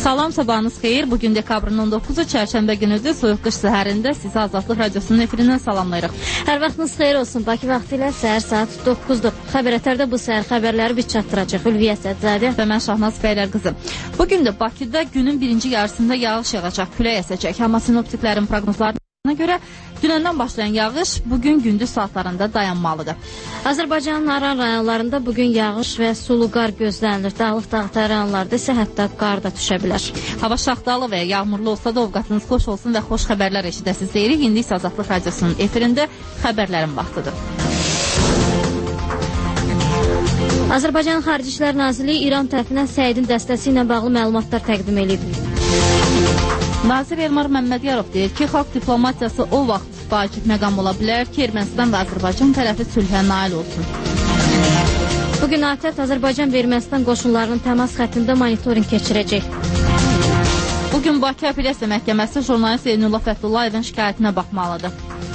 Salam, sabahınız xeyir. Bugün dekabrın 19-u çərşənbə günüdür. Soyuq qış səhərində sizi Azadlıq Radiosunun efirindən salamlayırıq. Hər vaxtınız xeyir olsun. Bakı vaxtı ilə səhər saat 9-dur. Xəbərətərdə bu səhər xəbərləri biz çatdıracaq. Ülviyə Sədzadə və mən Şahnaz Bəylər qızı. Bugün də Bakıda günün birinci yarısında yağış yağacaq, külək əsəcək. Amma sinoptiklərin proqnozlarına görə dünəndən başlayan yağış bugün gündüz saatlarında dayanmalıdır. Azərbaycanın aran rayonlarında bugün yağış və sulu qar gözlənilir. Dağlıq dağ rayonlarda isə hətta qar da düşə bilər. Hava şaxtalı və yağmurlu olsa da ovqatınız xoş olsun və xoş xəbərlər eşidəsiniz deyirik. İndi isə Azadlıq Radiosunun efirində xəbərlərin vaxtıdır. Azərbaycan Xarici İşlər Nazirliyi İran tərəfindən Səidin dəstəsi ilə bağlı məlumatlar təqdim edib. Nazir Elmar Məmmədiyarov deyir ki, xalq diplomatiyası o vaxt vacib məqam ola bilər ki, Ermənistan və Azərbaycan tərəfi sülhə nail olsun. Bugün ATƏT Azərbaycan və Ermənistan qoşunlarının təmas xəttində monitorinq keçirəcək. Bugün Bakı Apellyasiya Məhkəməsi jurnalist Zeynullah Fətullayevin şikayətinə baxmalıdır.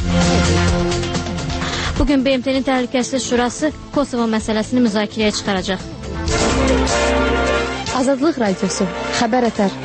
Bugün BMT-nin Təhlükəsizlik Şurası Kosovo məsələsini müzakirəyə çıxaracaq. Azadlıq Radiosu, xəbər ətər.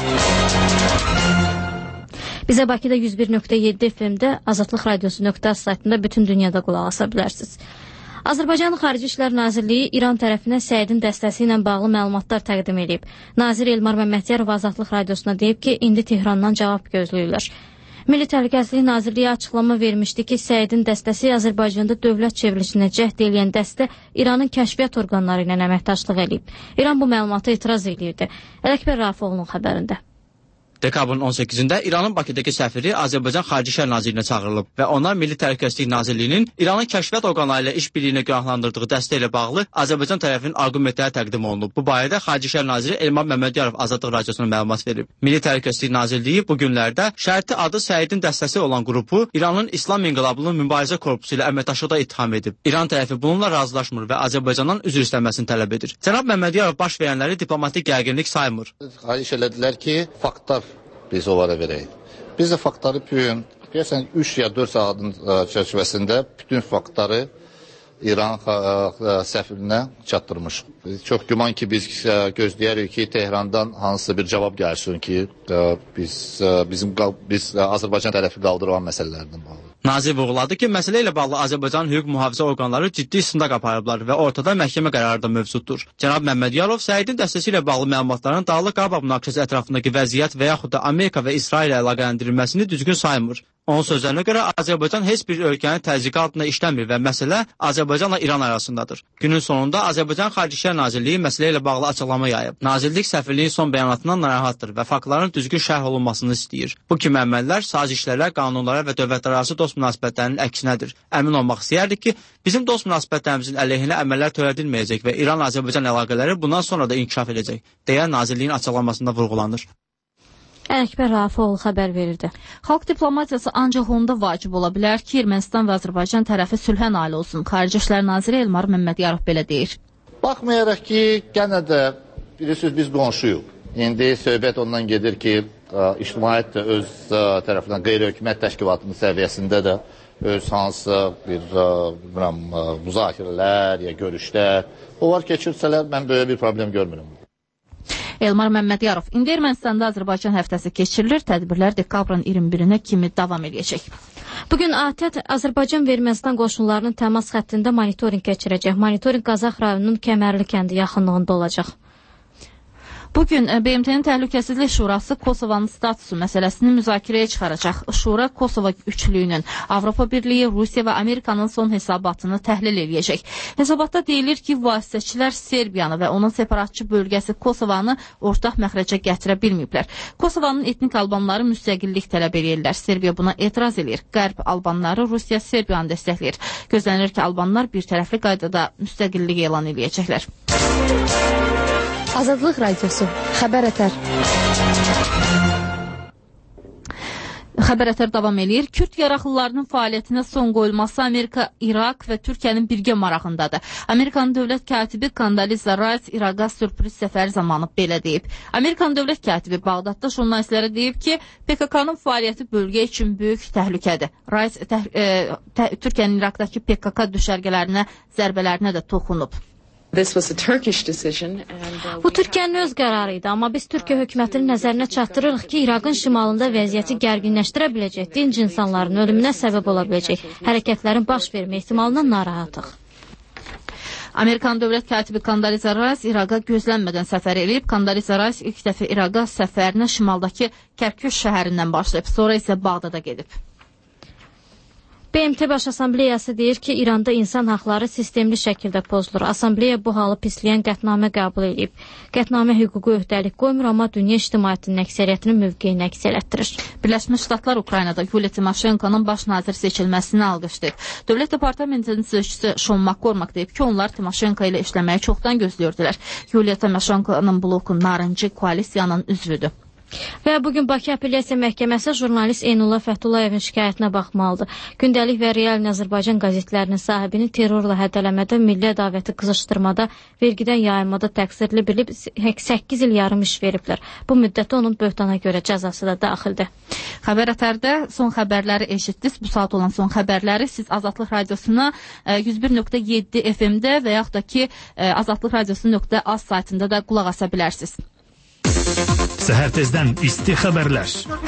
Bizə Bakıda 101.7 FM-də Azadlıq Radiosu.az saytında bütün dünyada qulaq asa bilərsiniz. Azərbaycan Xarici İşlər Nazirliyi İran tərəfinə Səidin dəstəsi ilə bağlı məlumatlar təqdim edib. Nazir Elmar Məmmədiyarov Azadlıq Radiosuna deyib ki, indi Tehrandan cavab gözləyirlər. Milli Təhlükəsizlik Nazirliyi açıqlama vermişdi ki, Səidin dəstəsi Azərbaycanda dövlət çevrilişinə cəhd eləyən dəstə İranın kəşfiyyat orqanları ilə əməkdaşlıq edib. İran bu məlumata etiraz edirdi. Ələkbər Rafiqoğlu'nun xəbərində. Dekabrın 18-də İranın Bakıdakı səfiri Azərbaycan Xarici İşlər Nazirinə çağırılıb və ona Milli Təhlükəsizlik Nazirliyinin İranın kəşfiyyat orqanları ilə işbirliyinə günahlandırdığı dəstə ilə bağlı Azərbaycan tərəfinin arqumentləri təqdim olunub. Bu barədə Xarici İşlər Naziri Elmar Məmmədiyarov Azadlıq Radiosuna məlumat verib. Milli Təhlükəsizlik Nazirliyi bu günlərdə şərti adı Səidin dəstəsi olan qrupu İranın İslam İnqilabının mübarizə korpusu ilə əməkdaşlıqda ittiham edib. İran tərəfi bununla razılaşmır və Azərbaycandan üzr istəməsini tələb edir. Cənab Məmmədiyarov baş verənləri diplomatik gərginlik saymır. Xahiş elədilər ki, faktlar biz onlara verək. Biz də faktları bugün, deyəsən 3 ya 4 saatın çərçivəsində bütün faktları İran səfirinə çatdırmışıq. Çox güman ki, biz gözləyərik ki, Tehrandan hansısa bir cavab gəlsin ki, biz Azərbaycan tərəfi qaldıran məsələlərdən bağlı. Nazir vurğuladı ki, məsələ ilə bağlı Azərbaycan hüquq mühafizə orqanları ciddi istintaq aparıblar və ortada məhkəmə qərarı da mövcuddur. Cənab Məmmədiyarov Səidin dəstəsi ilə bağlı məlumatların Dağlıq Qarabağ münaqişəsi ətrafındakı vəziyyət və yaxud da Amerika və İsrail ilə əlaqələndirilməsini düzgün saymır. Onun sözlərinə görə Azərbaycan heç bir ölkənin təzyiqi altında işləmir və məsələ Azərbaycanla İran arasındadır. Günün sonunda Azərbaycan Xarici İşlər Nazirliyi məsələ ilə bağlı açıqlama yayıb. Nazirlik səfirliyin son bəyanatından narahatdır və faktların düzgün şərh olunmasını istəyir. Bu kimi əməllər sazişlərə, qanunlara və dövlətlərarası dost münasibətlərinin əksinədir. Əmin olmaq istəyərdik ki, bizim dost münasibətlərimizin əleyhinə əməllər törədilməyəcək və İran-Azərbaycan əlaqələri bundan sonra da inkişaf edəcək, deyə Nazirliyin açıqlamasında vurğulanır. Ələkbər Rafiqoğlu xəbər verirdi. Xalq diplomatiyası ancaq onda vacib ola bilər ki, Ermənistan və Azərbaycan tərəfi sülhə nail olsun. Xarici İşlər Naziri Elmar Məmmədiyarov belə deyir. Baxmayaraq ki, gənə də bilirsiniz biz qonşuyuq. İndi söhbət ondan gedir ki, ictimaiyyət də öz tərəfindən qeyri-hökumət təşkilatının səviyyəsində də öz hansı bir müzakirələr ya görüşlər onlar keçirsələr, mən böyle bir problem görmürəm. Elmar Məmmədiyarov, indi Ermənistanda Azərbaycan həftəsi keçirilir, tədbirlər dekabrın 21-nə kimi davam edəcək. Bugün ATƏT Azərbaycan və Ermənistan qoşunlarının təmas xəttində monitorinq keçirəcək. Monitorinq Qazax rayonunun Kəmərli kəndi yaxınlığında olacaq. Bugün BMT-nin Təhlükəsizlik Şurası Kosovanın statusu məsələsini müzakirəyə çıxaracaq. Şura Kosova üçlüyünün, Avropa Birliyi, Rusiya və Amerikanın son hesabatını təhlil edəcək. Hesabatda deyilir ki, vasitəçilər Serbiyanı və onun separatçı bölgəsi Kosovanı ortaq məxrəcə gətirə bilməyiblər. Kosovanın etnik albanları müstəqillik tələb edirlər. Serbiya buna etiraz edir. Qərb albanları Rusiya Serbiyanı dəstəkləyir. Gözlənilir ki, albanlar bir tərəfli qaydada müstəqillik elan edəcəklər. Azadlıq Radiosu, xəbər ətər. Xəbər ətər davam edir. Kürd yaraqlılarının fəaliyyətinə son qoyulması Amerika, İraq və Türkiyənin birgə marağındadır. Amerikanın dövlət katibi Condoleezza Rice İraqa sürpriz səfər zamanı belə deyib. Amerikanın dövlət katibi Bağdadda jurnalistlərə deyib ki, PKK-nın fəaliyyəti bölgə üçün böyük təhlükədir. Rice Türkiyənin İraqdakı PKK düşərgələrinə, zərbələrinə də toxunub. Bu Türkiyənin öz qərarı idi, amma biz Türkiyə hökumətinin nəzərinə çatdırırıq ki, İraqın şimalında vəziyyəti gərginləşdirə biləcək, dinc insanların ölümünə səbəb ola biləcək hərəkətlərin baş vermə ehtimalından narahatıq. Amerikan dövlət katibi Condoleezza Rice İraqa gözlənmədən səfər edib. Condoleezza Rice ilk dəfə İraqa səfərinə şimaldakı Kərkük şəhərindən başlayıb, sonra isə Bağdada gedib. BMT Baş Assambleyası deyir ki, İranda insan haqları sistemli şəkildə pozulur. Assambleya bu halı pisləyən qətnamə qəbul edib. Qətnamə hüququ öhdəlik qoymur, amma dünya ictimaiyyətinin əksəriyyətinin mövqeyini əks elətdirir. Birləşmiş Ştatlar Ukraynada Yuliya Timoşenkonun baş nazir seçilməsini alqışlayıb. Dövlət Departamentinin sözçüsü Sean McCormack deyib ki, onlar Timoşenko ilə işləməyi çoxdan gözləyirdilər. Yuliya Timoşenkonun bloku narıncı koalisiyanın üzvüdür. Və bugün Bakı Apellyasiya Məhkəməsi jurnalist Eynullah Fətullayevin şikayətinə baxmalıdır. Gündəlik və Real Azərbaycan qəzetlərinin sahibini terrorla hədələmədə, milli ədavəti qızışdırmada, vergidən yayılmada təqsirli bilib 8 il yarım iş veriblər. Bu müddətdə onun böhtana görə cəzası da daxildir. Xəbər ətərdə son xəbərləri eşitdiniz. Bu saat olan son xəbərləri siz Azadlıq Radiosuna 101.7 FM-də və yaxud da ki azadlıqradiosu.az saytında da qulaq asa bilərsiniz. Səhər tezdən isti xəbərlər.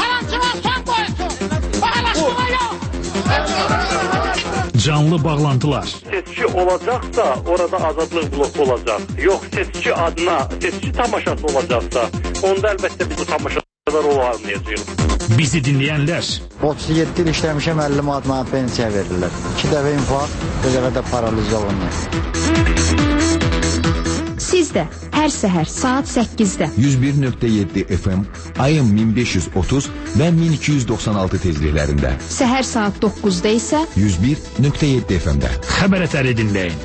Canlı bağlantılar. Seçki olacaqsa, orada azadlıq bloku olacaq. Yox, seçki adına, seçki tamaşası olacaqsa, onda əlbəttə biz bu tamaşalar olmayacaq. Bizi dinləyənlər. 37 il işləmişəm, 50 manat mənə pensiya verirlər. 2 dəfə infarkt, bir dəfə də paraliz olunur. Siz də hər səhər saat 8-də 101.7 FM, ayın 1530 və 1296 tezliklərində. Səhər saat 9-da isə 101.7 FM-də. Xəbər ətəri dinləyin.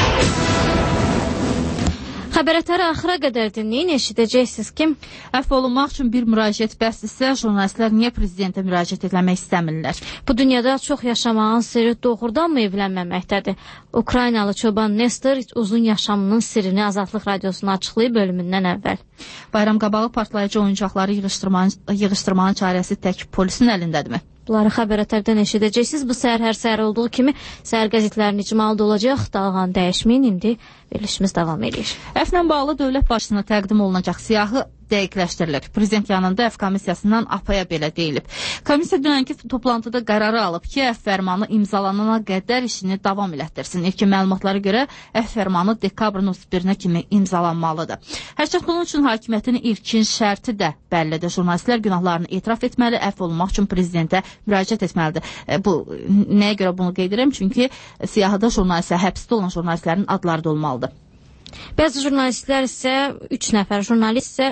Xəbər ətəri axıra qədər dinləyin, eşidəcəksiniz ki, əfv olunmaq üçün bir müraciət bəsdirsə, jurnalistlər niyə prezidentə müraciət etmək istəmirlər? Bu dünyada çox yaşamağın sirri doğrudanmı evlənməməkdədir? Ukraynalı çoban Nestor uzun yaşamının sirrini Azadlıq Radiosuna açıqlayıb ölümündən əvvəl. Bayram qabağı partlayıcı oyuncaqları yığışdırmanın çarəsi tək polisin əlindədirmi? Bunları xəbər ətərdən eşidəcəksiniz. Bu səhər hər səhər olduğu kimi səhər qəzetlərinin icmalıda olacaq. Dalğanı dəyişməyin, indi verilişimiz davam edir. Əfvlə bağlı dövlət başçısına təqdim olunacaq siyahı dəqiqləşdirilir. Prezident yanında əfv komissiyasından APA-ya belə deyilib. Komissiya dünənki toplantıda qərarı alıb ki, əfv fərmanı imzalanana qədər işini davam elətdirsin. İlkin məlumatlara görə əfv fərmanı dekabrın 31-nə kimi imzalanmalıdır. Hərçənd bunun üçün hakimiyyətin ilkin şərti də bəllidir. Jurnalistlər günahlarını etiraf etməli, əfv olunmaq üçün prezidentə müraciət etməlidir. Bu nəyə görə bunu qeyd edirəm? Çünki siyahıda jurnalistlər, həbsdə olan jurnalistlərin adları da olmalıdır. Bəzi jurnalistlər isə, 3 nəfər jurnalist isə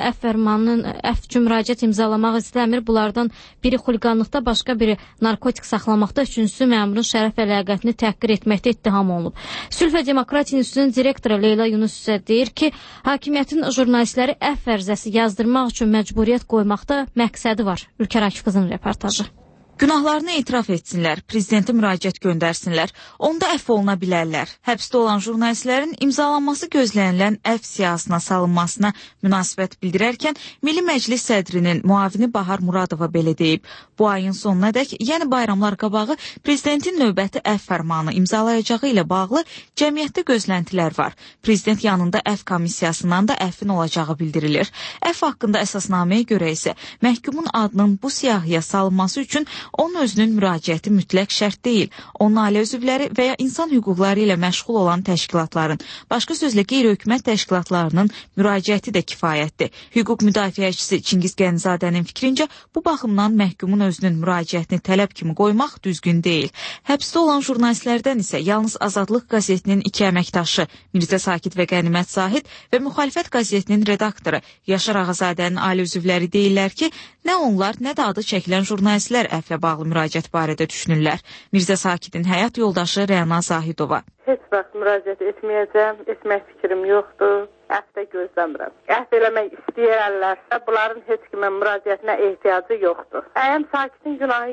əfv üçün müraciət imzalamaq istəmir. Bunlardan biri xuliqanlıqda, başqa biri narkotik saxlamaqda, üçüncüsü məmurun şərəf və ləyaqətini təhqir etməkdə ittiham olunub. Sülh və Demokratiya İnstitutunun direktoru Leyla Yunus isə deyir ki, hakimiyyətin jurnalistləri əfv ərizəsi yazdırmaq üçün məcburiyyət qoymaqda məqsədi var. Ülkər Akif qızının reportajı. Günahlarını etiraf etsinlər, prezidentə müraciət göndərsinlər, onda əfv oluna bilərlər. Həbsdə olan jurnalistlərin imzalanması gözlənilən əfv siyahısına salınmasına münasibət bildirərkən Milli Məclis sədrinin müavini Bahar Muradova belə deyib. Bu ayın sonunadək, yəni bayramlar qabağı prezidentin növbəti əfv fərmanı imzalayacağı ilə bağlı cəmiyyətdə gözləntilər var. Prezident yanında əfv komissiyasından da əfvin olacağı bildirilir. Əfv haqqında əsasnaməyə görə isə məhkumun adının bu siyahıya salınması üçün onun özünün müraciəti mütləq şərt deyil. Onun ailə üzvləri və ya insan hüquqları ilə məşğul olan təşkilatların, başqa sözlə qeyri-hökumət təşkilatlarının müraciəti də kifayətdir. Hüquq müdafiəçisi Çingiz Qənizadənin fikrincə, bu baxımdan məhkumun özünün müraciətini tələb kimi qoymaq düzgün deyil. Həbsdə olan jurnalistlərdən isə yalnız Azadlıq qəzetinin 2 əməkdaşı Mirzə Sakit və Qənimət Zahid və Müxalifət qəzetinin redaktoru Yaşar Ağazadənin ailə üzvləri deyirlər ki, nə onlar, nə də adı çəkilən jurnalistlər əfvə bağlı müraciət barədə düşünürlər. Mirzə Sakit'in həyat yoldaşı Rəna Zahidova. Heç vaxt müraciət etməyəcəm, etmək fikrim yoxdur, əfv gözləmirəm. Əfv eləmək istəyərlərsə, bunların heç kimə müraciətinə ehtiyacı yoxdur. Əgər Sakit'in günahı yoxdursa,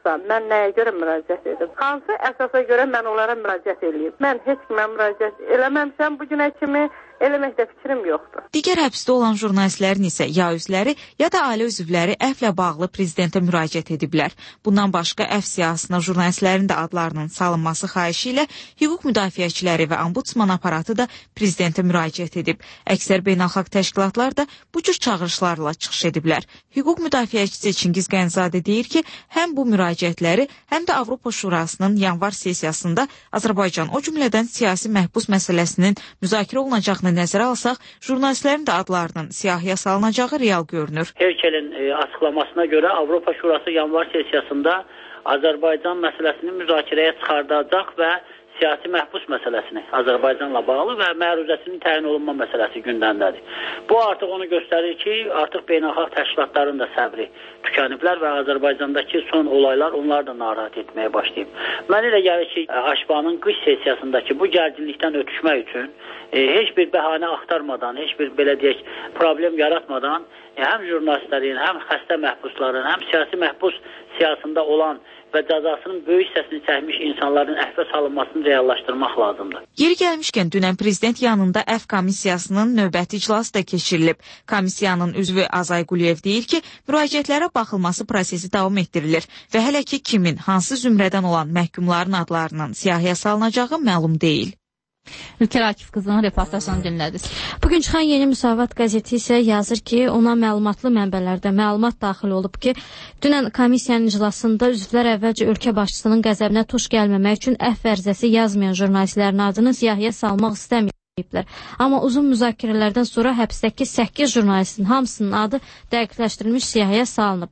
olmuşsa, mən nəyə görə müraciət edim? Hansı əsasa görə mən onlara müraciət edeyim? Mən heç kimə müraciət eləməmişəm bu günə kimi. Eləməkdə fikrim yoxdur. Digər həbsdə olan jurnalistlərin isə ya özləri, ya da ailə üzvləri əfvlə bağlı prezidentə müraciət ediblər. Bundan başqa əf siyahısına jurnalistlərin də adlarının salınması xahişi ilə hüquq müdafiəçiləri və ombudsman aparatı da prezidentə müraciət edib. Əksər beynəlxalq təşkilatlar da bu cür çağırışlarla çıxış ediblər. Hüquq müdafiəçisi Çingiz Qənzadə deyir ki, həm bu müraciətləri, həm də Avropa Şurasının yanvar sessiyasında Azərbaycan, o cümlədən siyasi məhbus məsələsinin müzakirə olunacaq nəzərə alsaq, jurnalistlərin də adlarının siyahıya salınacağı real görünür. Herkel'in açıqlamasına görə Avropa Şurası yanvar sessiyasında Azərbaycan məsələsini müzakirəyə çıxardacaq və siyasi məhbus məsələsini Azərbaycanla bağlı və məruzəsinin təyin olunma məsələsi gündəmdədir. Bu artıq onu göstərir ki, artıq beynəlxalq təşkilatların da səbri tükəniblər və Azərbaycandakı son olaylar onları da narahat etməyə başlayıb. Mən elə gəlir ki, Aşbanın qış sessiyasındakı bu gərginlikdən ötüşmək üçün heç bir bəhanə axtarmadan, heç bir belə deyək problem yaratmadan həm jurnalistlərin, həm xəstə məhbusların, həm siyasi məhbus siyasında olan və cəzasının böyük hissəsini çəkmiş insanların əhvə salınmasını reallaşdırmaq lazımdır. Yeri gəlmişkən dünən prezident yanında əf komissiyasının növbəti iclası da keçirilib. Komissiyanın üzvü Azay Quliyev deyir ki, müraciətlərə baxılması prosesi davam etdirilir və hələ ki kimin, hansı zümrədən olan məhkumların adlarının siyahıya salınacağı məlum deyil. Ülker Akif qızının reportajını dinlədiniz. Bugün çıxan Yeni Müsavat qəzeti isə yazır ki, ona məlumatlı mənbələrdə məlumat daxil olub ki, dünən komissiyanın iclasında üzvlər əvvəlcə ölkə başçısının qəzəbinə tuş gəlməmək üçün əf ərizəsi yazmayan jurnalistlərin adını siyahıya salmaq istəməyiblər. Amma uzun müzakirələrdən sonra həbsdəki 8 jurnalistin hamısının adı dəqiqləşdirilmiş siyahıya salınıb.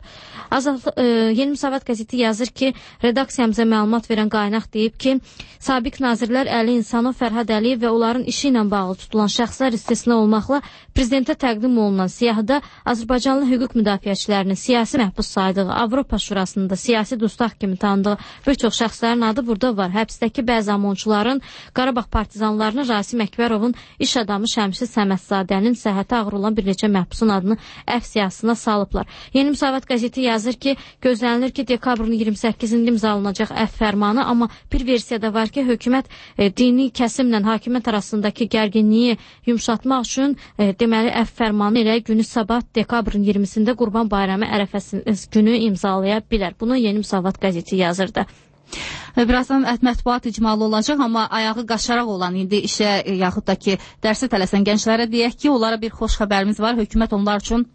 Yeni Müsavat qəzeti yazır ki, redaksiyamıza məlumat verən qaynaq deyib ki, sabiq nazirlər Əli İnsanov, Fərhad Əliyev və onların işi ilə bağlı tutulan şəxslər istisna olmaqla prezidentə təqdim olunan siyahıda Azərbaycanlı hüquq müdafiəçilərinin siyasi məhbus saydığı, Avropa Şurasında siyasi dustaq kimi tanıdığı bir çox şəxslərin adı burada var. Həbsdəki bəzi amonçuların, Qarabağ partizanlarının, Rasim Əkbərovun, iş adamı Şəmsi Səmədzadənin, səhhəti ağır olan bir neçə məhbusun adını əf siyahısına salıblar. Yeni Müsavat qəzeti yazır ki, gözlənilir ki, dekabrın 28-ində imzalanacaq əf fərmanı, amma bir versiyada var ki, hökumət dini kəsimlə hakimiyyət arasındakı gərginliyi yumşatmaq üçün deməli əf fərmanı ilə günü sabah dekabrın 20-sində Qurban Bayramı ərəfəsinin günü imzalaya bilər. Bunu Yeni Müsavat qəzeti yazırdı. Birazdan mətbuat icmalı olacaq, amma ayağı qaşaraq olan indi işə yaxud da ki, dərsə tələsən gənclərə deyək ki, onlara bir xoş xəbərimiz var. Hökumət onlar üçün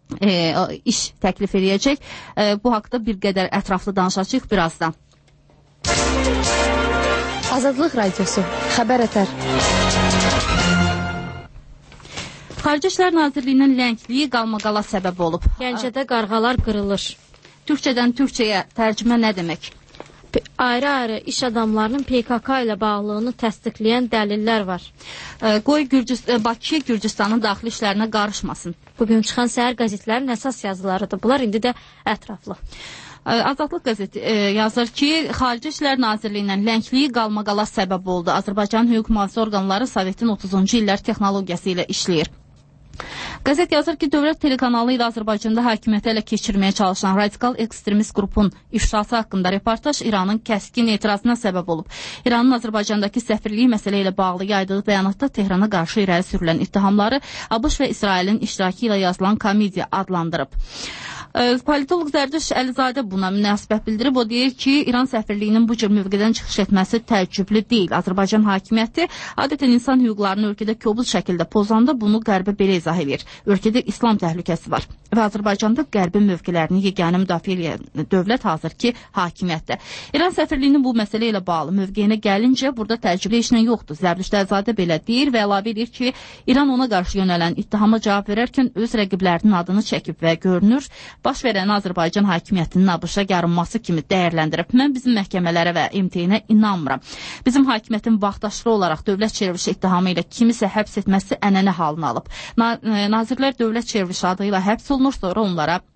iş təklif edəcək. Bu haqda bir qədər ətraflı danışacağıq birazdan. Azadlıq Radiosu, xəbər ətər. Xarici İşlər Nazirliyinin ləngliyi qalmaqala səbəb olub. Gəncədə qarğalar qırılır. Türkçədən türkçəyə tərcümə nə demək? Ayrı-ayrı iş adamlarının PKK ilə bağlılığını təsdiqləyən dəlillər var. Qoy Bakı Gürcüstanın daxili işlərinə qarışmasın. Bugün çıxan səhər qəzetlərin əsas yazılarıdır. Bunlar indi də ətraflı. Azadlıq qəzeti yazır ki, Xarici İşlər Nazirliyinin ləngliyi qalmaqala səbəb oldu. Azərbaycan hüquq mühafizə orqanları Sovetin 30-cu illər texnologiyası ilə işləyir. Qəzet yazır ki, Dövlət Telekanalı ilə Azərbaycanda hakimiyyəti ələ keçirməyə çalışan radikal ekstremist qrupun ifşası haqqında reportaj İranın kəskin etirazına səbəb olub. İranın Azərbaycandakı səfirliyi məsələ ilə bağlı yaydığı bəyanatda Tehrana qarşı irəli sürülən ittihamları ABŞ və İsrailin iştirakı ilə yazılan komediya adlandırıb. Politolog Zərdüş Əlizadə buna münasibət bildirib. O deyir ki, İran səfirliyinin bu cür mövqedən çıxış etməsi təəccüblü deyil. Azərbaycan hakimiyyəti adətən insan hüquqlarını ölkədə kobud şəkildə pozanda bunu Qərbə belə izah edir. Ölkədə İslam təhlükəsi var və Azərbaycanda Qərbin mövqelərini yeganə müdafiə edən dövlət hazır ki, hakimiyyətdir. İran səfirliyinin bu məsələ ilə bağlı mövqeyinə gəlincə, burada təəccüblü heç nə yoxdur. Zərdüş Əlizadə belə deyir və əlavə edir ki, İran ona qarşı yönələn ittihama cavab verərkən öz rəqiblərinin adını çəkib və görünür, baş verən Azərbaycan hakimiyyətinin ABŞ-a yarınması kimi dəyərləndirib. Mən bizim məhkəmələrə və MT-nə inanmıram. Bizim hakimiyyətin vaxtaşırı olaraq dövlət çevrilişi ittihamı ilə kimisə həbs etməsi ənənə halını alıb. Nazirlər dövlət çevrilişi adı ilə həbs olunur, sonra onlara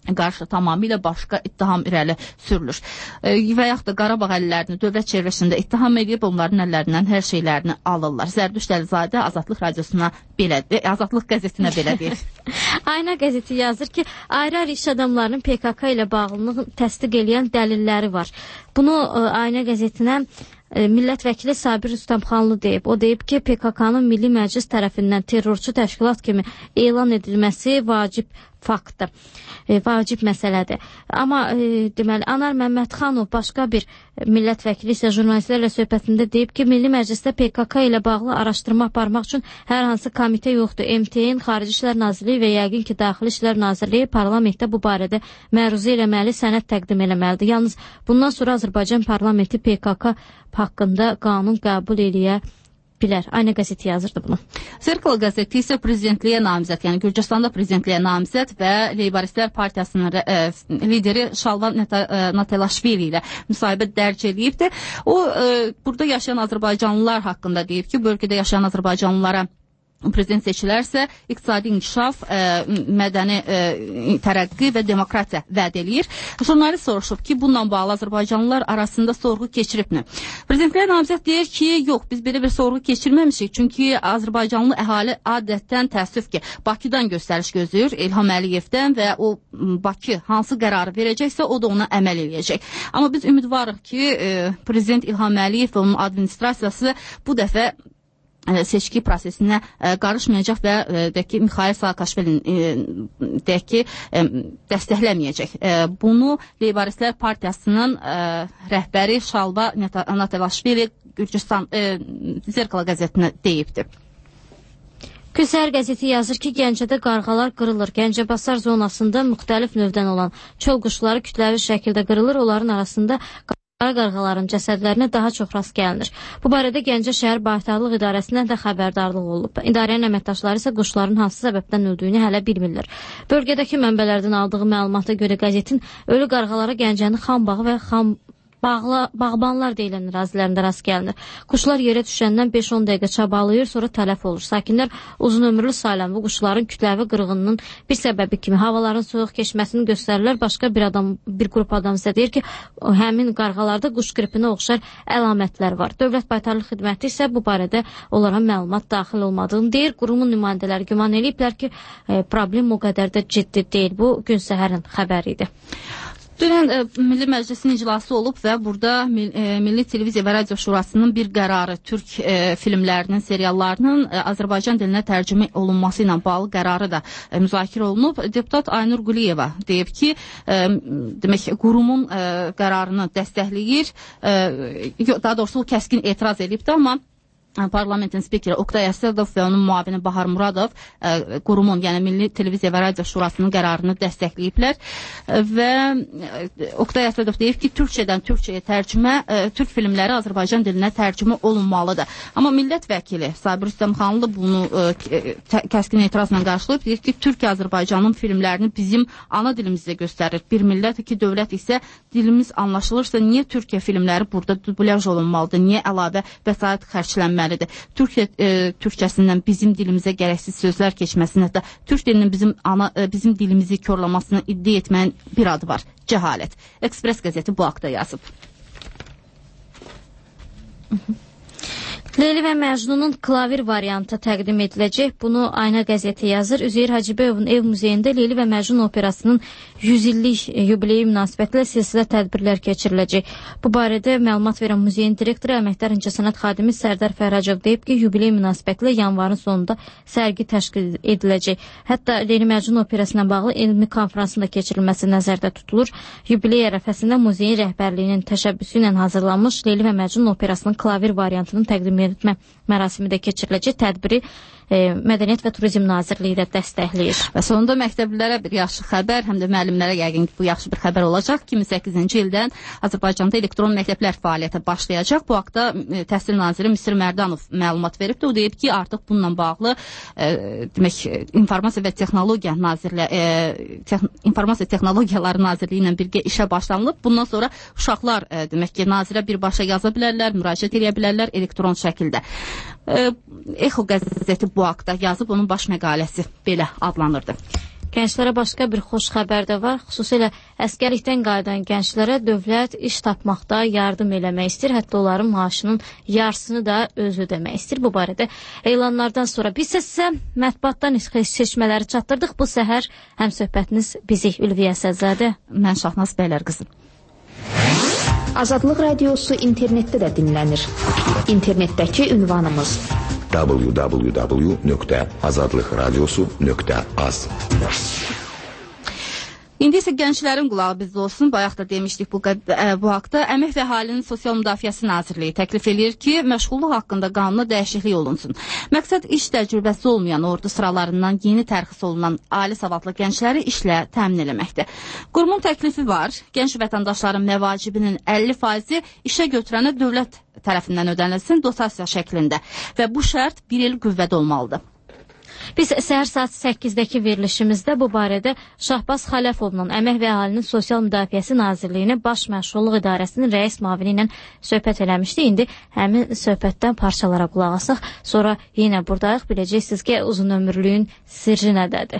qarşı tamamilə başqa ittiham irəli sürülür. Və yaxud da Qarabağ əllərini dövlət çevrilişində ittiham edib, onların əllərindən hər şeylərini alırlar. Zərdüşt Əlizadə Azadlıq radiosuna belə, Azadlıq qəzetinə belə deyir. Ayna qəzeti yazır ki, ayrı-ayrı iş adamlarının PKK ilə bağlılığını təsdiq edən dəlilləri var. Bunu Ayna qəzetinə millət vəkili Sabir Rüstəmxanlı deyib. O deyib ki, PKK-nın Milli Məclis tərəfindən terrorçu təşkilat kimi elan edilməsi vacib faktdır, vacib məsələdir. Amma deməli, Anar Məmmədxanov başqa bir millət vəkili isə jurnalistlərlə söhbətində deyib ki, Milli Məclisdə PKK ilə bağlı araşdırma aparmaq üçün hər hansı komitə yoxdur. MTN, Xarici İşlər Nazirliyi və yəqin ki, Daxili İşlər Nazirliyi parlamentdə bu barədə məruzə eləməli, sənəd təqdim eləməlidir. Yalnız bundan sonra Azərbaycan parlamenti PKK haqqında qanun qəbul eləyə bilər. Ayna qəzeti yazırdı bunu. Zirkala qəzeti isə prezidentliyə namizəd, yəni Gürcüstanda prezidentliyə namizəd və Leybaristlər Partiyasının lideri Şalvan Natalaşvili ilə müsahibə dərc edibdir. O, burada yaşayan Azərbaycanlılar haqqında deyib ki, bölgədə yaşayan Azərbaycanlılara prezident seçilərsə iqtisadi inkişaf, mədəni tərəqqi və demokratiya vəd eləyir. Jurnalist soruşub ki, bununla bağlı Azərbaycanlılar arasında sorğu keçiribmi? Prezidentliyə namizəd deyir ki, yox, biz belə bir sorğu keçirməmişik. Çünki Azərbaycanlı əhali adətən təəssüf ki, Bakıdan göstəriş gözləyir, İlham Əliyevdən və o Bakı hansı qərarı verəcəksə, o da ona əməl eləyəcək. Amma biz ümidvarıq ki, prezident İlham Əliyev və onun administrasiyası bu dəfə seçki prosesinə qarışmayacaq və Mikhail Saakashvilini dəstəkləməyəcək. Bunu Leybaristlər Partiyasının rəhbəri Şalva Natalaşvili Gürcüstan Zirkala qəzetinə deyibdir. Küsər qəzeti yazır ki, Gəncədə qarğalar qırılır. Gəncəbasar zonasında müxtəlif növdən olan çöl quşları kütləvi şəkildə qırılır. Onların arasında qara qarğaların cəsədlərinə daha çox rast gəlinir. Bu barədə Gəncə şəhər baytarlıq idarəsindən də xəbərdarlıq olub. İdarənin əməkdaşları isə quşların hansı səbəbdən öldüyünü hələ bilmirlər. Bölgədəki mənbələrdən aldığı məlumata görə qəzetin ölü qarğalara Gəncənin Xanbağı və Bağbanlar deyilən ərazilərində rast gəlinir. Quşlar yerə düşəndən 5-10 dəqiqə çabalayır, sonra tələf olur. Sakinlər uzun ömürlü sayılan bu quşların kütləvi qırğınının bir səbəbi kimi havaların soyuq keçməsini göstərirlər. Başqa bir qrup adam isə deyir ki, həmin qarğalarda quş qripinə oxşar əlamətlər var. Dövlət Baytarlıq Xidməti isə bu barədə onlara məlumat daxil olmadığını deyir. Qurumun nümayəndələri güman eləyiblər ki, problem o qədər də ciddi deyil. Bu gün səhərin xəbəri idi. Dünən Milli Məclisin iclası olub və burada Milli Televiziya və Radio Şurasının bir qərarı Türk filmlərinin, seriallarının Azərbaycan dilinə tərcümə olunması ilə bağlı qərarı da müzakirə olunub. Deputat Aynur Quliyeva deyib ki, demək, qurumun qərarını dəstəkləyir, daha doğrusu o kəskin etiraz edibdir, amma Parlamentin spikeri Oqtay Əsədov və onun müavini Bahar Muradov qurumun, yəni Milli Televiziya və Radio Şurasının qərarını dəstəkləyiblər və Oqtay Əsədov deyib ki, türkçədən türkçəyə tərcümə, türk filmləri Azərbaycan dilinə tərcümə olunmalıdır. Amma millət vəkili Sabir Rüstəmxanlı bunu kəskin etirazla qarşılayıb, deyir ki, Türkiyə Azərbaycanın filmlərini bizim ana dilimizdə göstərir. Bir millət, iki dövlət isə dilimiz anlaşılırsa, niyə Türkiyə filmləri burada dublyaj olunmalıdır, niyə əlavə vəsait xərclənməlidir? Türkçəsindən bizim dilimizə gərəksiz sözlər keçməsini, hətta türk dilinin bizim dilimizi korlamasını iddia etməyin bir adı var, cəhalət. Ekspres qəzeti bu haqda yazıb. Leyli və Məcnunun klavir variantı təqdim ediləcək. Bunu Ayna qəzeti yazır. Üzeyir Hacıbəyovun ev muzeyində Leyli və Məcnun operasının 100 illik yubileyi münasibətilə silsilə tədbirlər keçiriləcək. Bu barədə məlumat verən muzeyin direktoru, əməkdar incəsənət xadimi Sərdar Fəracov deyib ki, yubiley münasibətilə yanvarın sonunda sərgi təşkil ediləcək. Hətta Leyli Məcnun operasına bağlı elmi konferansın da keçirilməsi nəzərdə tutulur. Yubiley ərəfəsində muzeyin rəhbərliyinin təşəbbüsü ilə hazırlanmış Leyli və Məcnun operasının klavir variantının təqdim etmə mərasimi də keçiriləcək. Tədbiri Mədəniyyət və Turizm Nazirliyi də dəstəkləyir. Və sonunda məktəblilərə bir yaxşı xəbər, həm də müəllimlərə yəqin ki, bu yaxşı bir xəbər olacaq. 2008-ci ildən Azərbaycanda elektron məktəblər fəaliyyətə başlayacaq. Bu haqda Təhsil naziri Misir Mərdanov məlumat veribdir. O deyib ki, artıq bununla bağlı demək, İnformasiya və Texnologiya İnformasiya Texnologiyaları Nazirliyi ilə birgə işə başlanılıb. Bundan sonra uşaqlar demək ki, nazirə birbaşa yaza bilərlər, müraciət edə bilərlər elektron şəkildə. Echo qəzeti bu haqda yazıb, onun baş məqaləsi belə adlanırdı. Gənclərə başqa bir xoş xəbər də var. Xüsusilə əsgərlikdən qayıdan gənclərə dövlət iş tapmaqda yardım eləmək istəyir. Hətta onların maaşının yarısını da özü ödəmək istəyir. Bu barədə elanlardan sonra biz sizə mətbuatdan seçmələri çatdırdıq. Bu səhər həmsöhbətiniz bizi Ülviyə Səzadə. Mən Şahnaz Bəylər qızım. Azadlıq Radiosu internetdə də dinlənir. İnternetdəki ünvanımız www.azadlıqradiosu.az. İndi isə gənclərin qulağı bizdə olsun. Bayaq da demişdik bu haqda. Əmək və Əhalinin Sosial Müdafiəsi Nazirliyi təklif edir ki, məşğulluq haqqında qanuna dəyişiklik olunsun. Məqsəd iş təcrübəsi olmayan ordu sıralarından yeni tərxis olunan ali savadlı gəncləri işlə təmin eləməkdir. Qurumun təklifi var. Gənc vətəndaşların məvacibinin 50% işə götürənə dövlət tərəfindən ödənilsin dotasiya şəklində və bu şərt 1 il qüvvədə olmalıdır. Biz səhər saat 8-dəki verilişimizdə bu barədə Şahbaz Xələfovla Əmək və Əhalinin Sosial Müdafiəsi Nazirliyinin Baş Məşğulluq İdarəsinin rəis müavini ilə söhbət eləmişdik. İndi həmin söhbətdən parçalara qulaq asaq, sonra yenə buradayıq. Biləcəksiniz ki, uzun ömürlüyün sirri nədədir?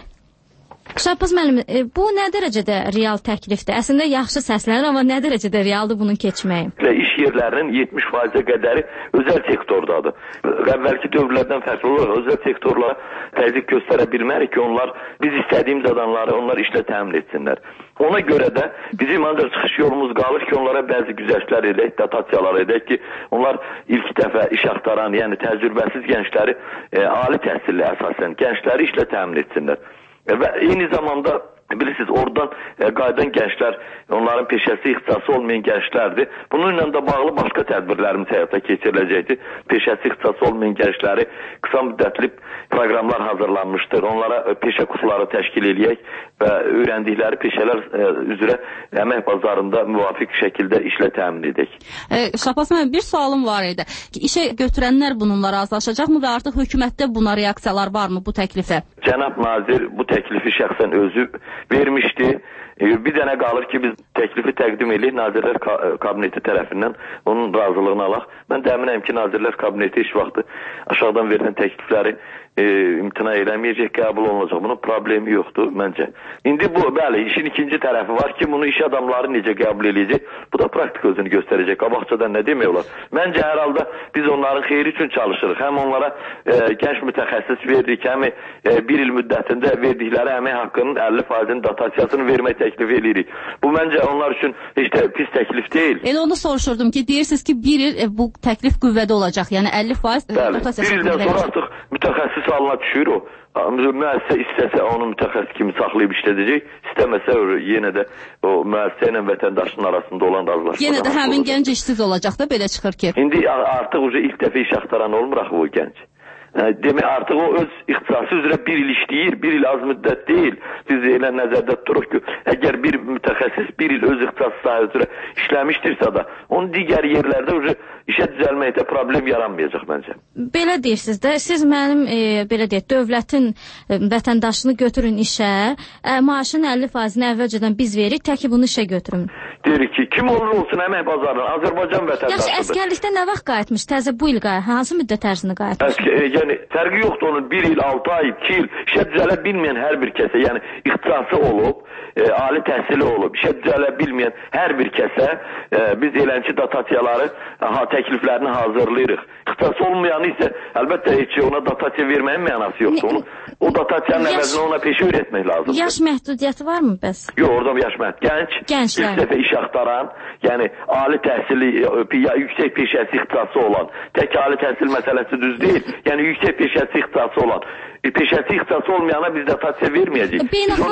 Şahbaz müəllim, bu nə dərəcədə real təklifdir? Əslində yaxşı səslənir, amma nə dərəcədə realdır bunun keçməyi? İş yerlərinin 70%-ə qədəri özəl sektordadır. Əvvəlki dövrlərdən fərqli olaraq özəl sektorlara təzyiq göstərə bilmərik ki, biz istədiyimiz adamları onlar işlə təmin etsinlər. Ona görə də bizim ancaq çıxış yolumuz qalır ki, onlara bəzi güzəştlər edək, dotasiyalar edək ki, onlar ilk dəfə iş axtaran, yəni təcrübəsiz gəncləri, ali təhsilli əsasən gəncləri işlə təmin etsinlər. Və eyni zamanda bilirsiniz, oradan qayıdan gənclər, onların peşəsi, ixtisası olmayan gənclərdir. Bununla da bağlı başqa tədbirlərimiz həyata keçiriləcəkdir. Peşəsi, ixtisası olmayan gəncləri qısa müddətli proqramlar hazırlanmışdır. Onlara peşə kursları təşkil edək və öyrəndikləri peşələr üzrə əmək bazarında müvafiq şəkildə işlə təmin edək. Şahbaz müəllim, bir sualım var idi. İşə götürənlər bununla razılaşacaqmı və artıq hökumətdə buna reaksiyalar varmı bu təklifə? Cənab nazir bu təklifi şəxsən özü vermişdi. Bir dənə qalır ki, biz təklifi təqdim edirik Nazirlər Kabineti tərəfindən, onun razılığını alaq. Mən də əminəm ki, Nazirlər Kabineti iş vaxtı aşağıdan verilən təklifləri imtina eləməyəcək, qəbul olunacaq. Bunun problemi yoxdur məncə. İndi bu, bəli, işin ikinci tərəfi var ki, bunu iş adamları necə qəbul edəcək? Bu da praktik özünü göstərəcək. Qabaqcadan nə demək olar? Məncə hər halda biz onların xeyri üçün çalışırıq. Həm onlara gənc mütəxəssis veririk, həm bir il müddətində verdikləri əmək haqqının 50%-nin dotasiyasını vermək təklif edirik. Bu məncə onlar üçün heç də pis təklif deyil. Elə onu soruşurdum ki, deyirsiniz ki, bir il bu təklif qüvvədə olacaq, yəni 50% dotasiyasını bir ildən sonra artıq mütəxəssis halına düşür o. Müəssisə istəsə onu mütəxəssis kimi saxlayıb işlədəcək, istəməsə yenə də o müəssisə ilə vətəndaşın arasında olan razılaşma. Yenə də həmin gənc işsiz olacaq da, belə çıxır ki. İndi artıq ilk dəfə iş axtaran olmur axı o gənc. Demək artıq o öz ixtisası üzrə bir il işləyir, bir il az müddət deyil. Biz elə nəzərdə tuturuq ki, əgər bir mütəxəssis bir il öz ixtisası sahəsi üzrə işləmişdirsə da, onun digər yerlərdə işə düzəlməkdə problem yaranmayacaq məncə. Belə deyirsiniz də, siz mənim belə deyək, dövlətin vətəndaşını götürün işə, maaşın 50%-ni əvvəlcədən biz veririk, təki bunu işə götürün. Deyirik ki, kim olur olsun əmək bazarının, Azərbaycan vətəndaşıdır. Yaxşı, əskərlikdə nə vaxt qayıtmış, təzə bu il qayıtmış, hansı müddət ərzində qayıtmış? Yəni, fərqi yoxdur onun 1 il, 6 ay, 2 il işə düzələ bilməyən hər bir kəsə, yəni ixtisası olub, ali təhsili olub, işə düzələ bilməyən hər bir kəsə biz elənçi dotasiyaları təkliflərini hazırlayırıq. İxtisası olmayanı isə əlbəttə heç ona dotasiya verməyin mənası yoxdur. O dotasiyanın əvəzinə ona peşə öyrətmək lazımdır. Yaş məhdudiyyəti var mı bəs? Yox, orada yaş məhdudiyyəti. Gənc, ilk dəfə iş axtaran, yəni ali təhsili, yüksək peşəsi ixtisası olan, tək ali təhsil məsələsi düz deyil, yəni yüksək peşəsi ixtisası olan, peşəsi ixtisası olmayana biz dotasiya verməyəcəyik.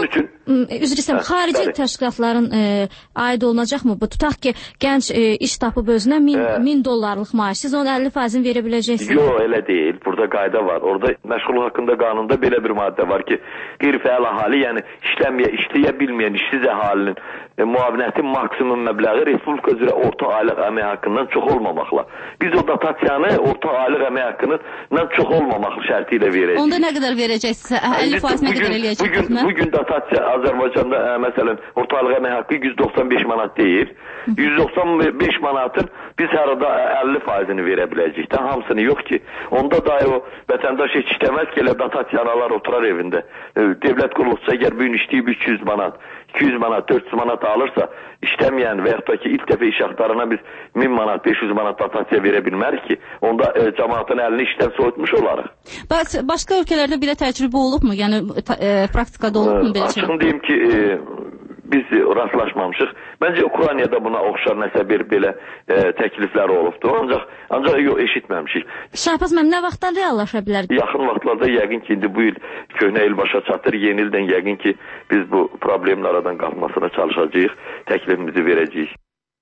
Üzr istəyirəm, xarici təşkilatların aid olunacaqmı bu? Tutaq ki, gənc iş tapıb özünə $1000 maaş, siz onun 50%-ni verə biləcəksiniz. Yox, elə deyil. Burada qayda var. Orada məşğulluq haqqında qanunda belə bir maddə var ki, qeyri-fəal əhali, yəni işləyə bilməyən işsiz əhalinin müavinətin maksimum məbləği Respublika üzrə orta aylıq əmək haqqından çox olmamaqla. Biz o dotasiyanı orta aylıq əmək haqqından çox olmamaqlı şərti ilə verəcəyik. Onda nə qədər verəcəksiniz? 50% nə qədər eləyəcəksiniz? Bugün dotasiya Azərbaycanda məsələn orta aylıq əmək haqqı 195 manat deyil. 195 manatın biz hər arada 50%-ni verə biləcəyik. Hamısını yox ki. Onda da o o vətəndaş heç işləməz ki, elə dotasiyanı alar, oturar evində. Dövlət quruluşsa, əgər bu gün işləyib 300 manat, 200 manat, 400 manat alırsa, işləməyən və yaxud da ki, ilk dəfə iş axtarana biz 1000 manat, 500 manat dotasiya verə bilmərik ki, onda cəmaatın əlini işdən soğutmuş olarıq. Başqa ölkələrdə belə təcrübə olubmu? Yəni, praktikada olubmu belə şey? Açığın deyim ki, biz rastlaşmamışıq. Məncə Ukraynada buna oxşar nəsə bir belə təkliflər olubdur. Ancaq yox, eşitməmişik. Şahbaz müəllim, nə vaxtdan reallaşa bilər? Yaxın vaxtlarda yəqin ki, indi bu il köhnə il başa çatır. Yeni ildən yəqin ki, biz bu problemin aradan qalxmasına çalışacağıq, təklifimizi verəcəyik.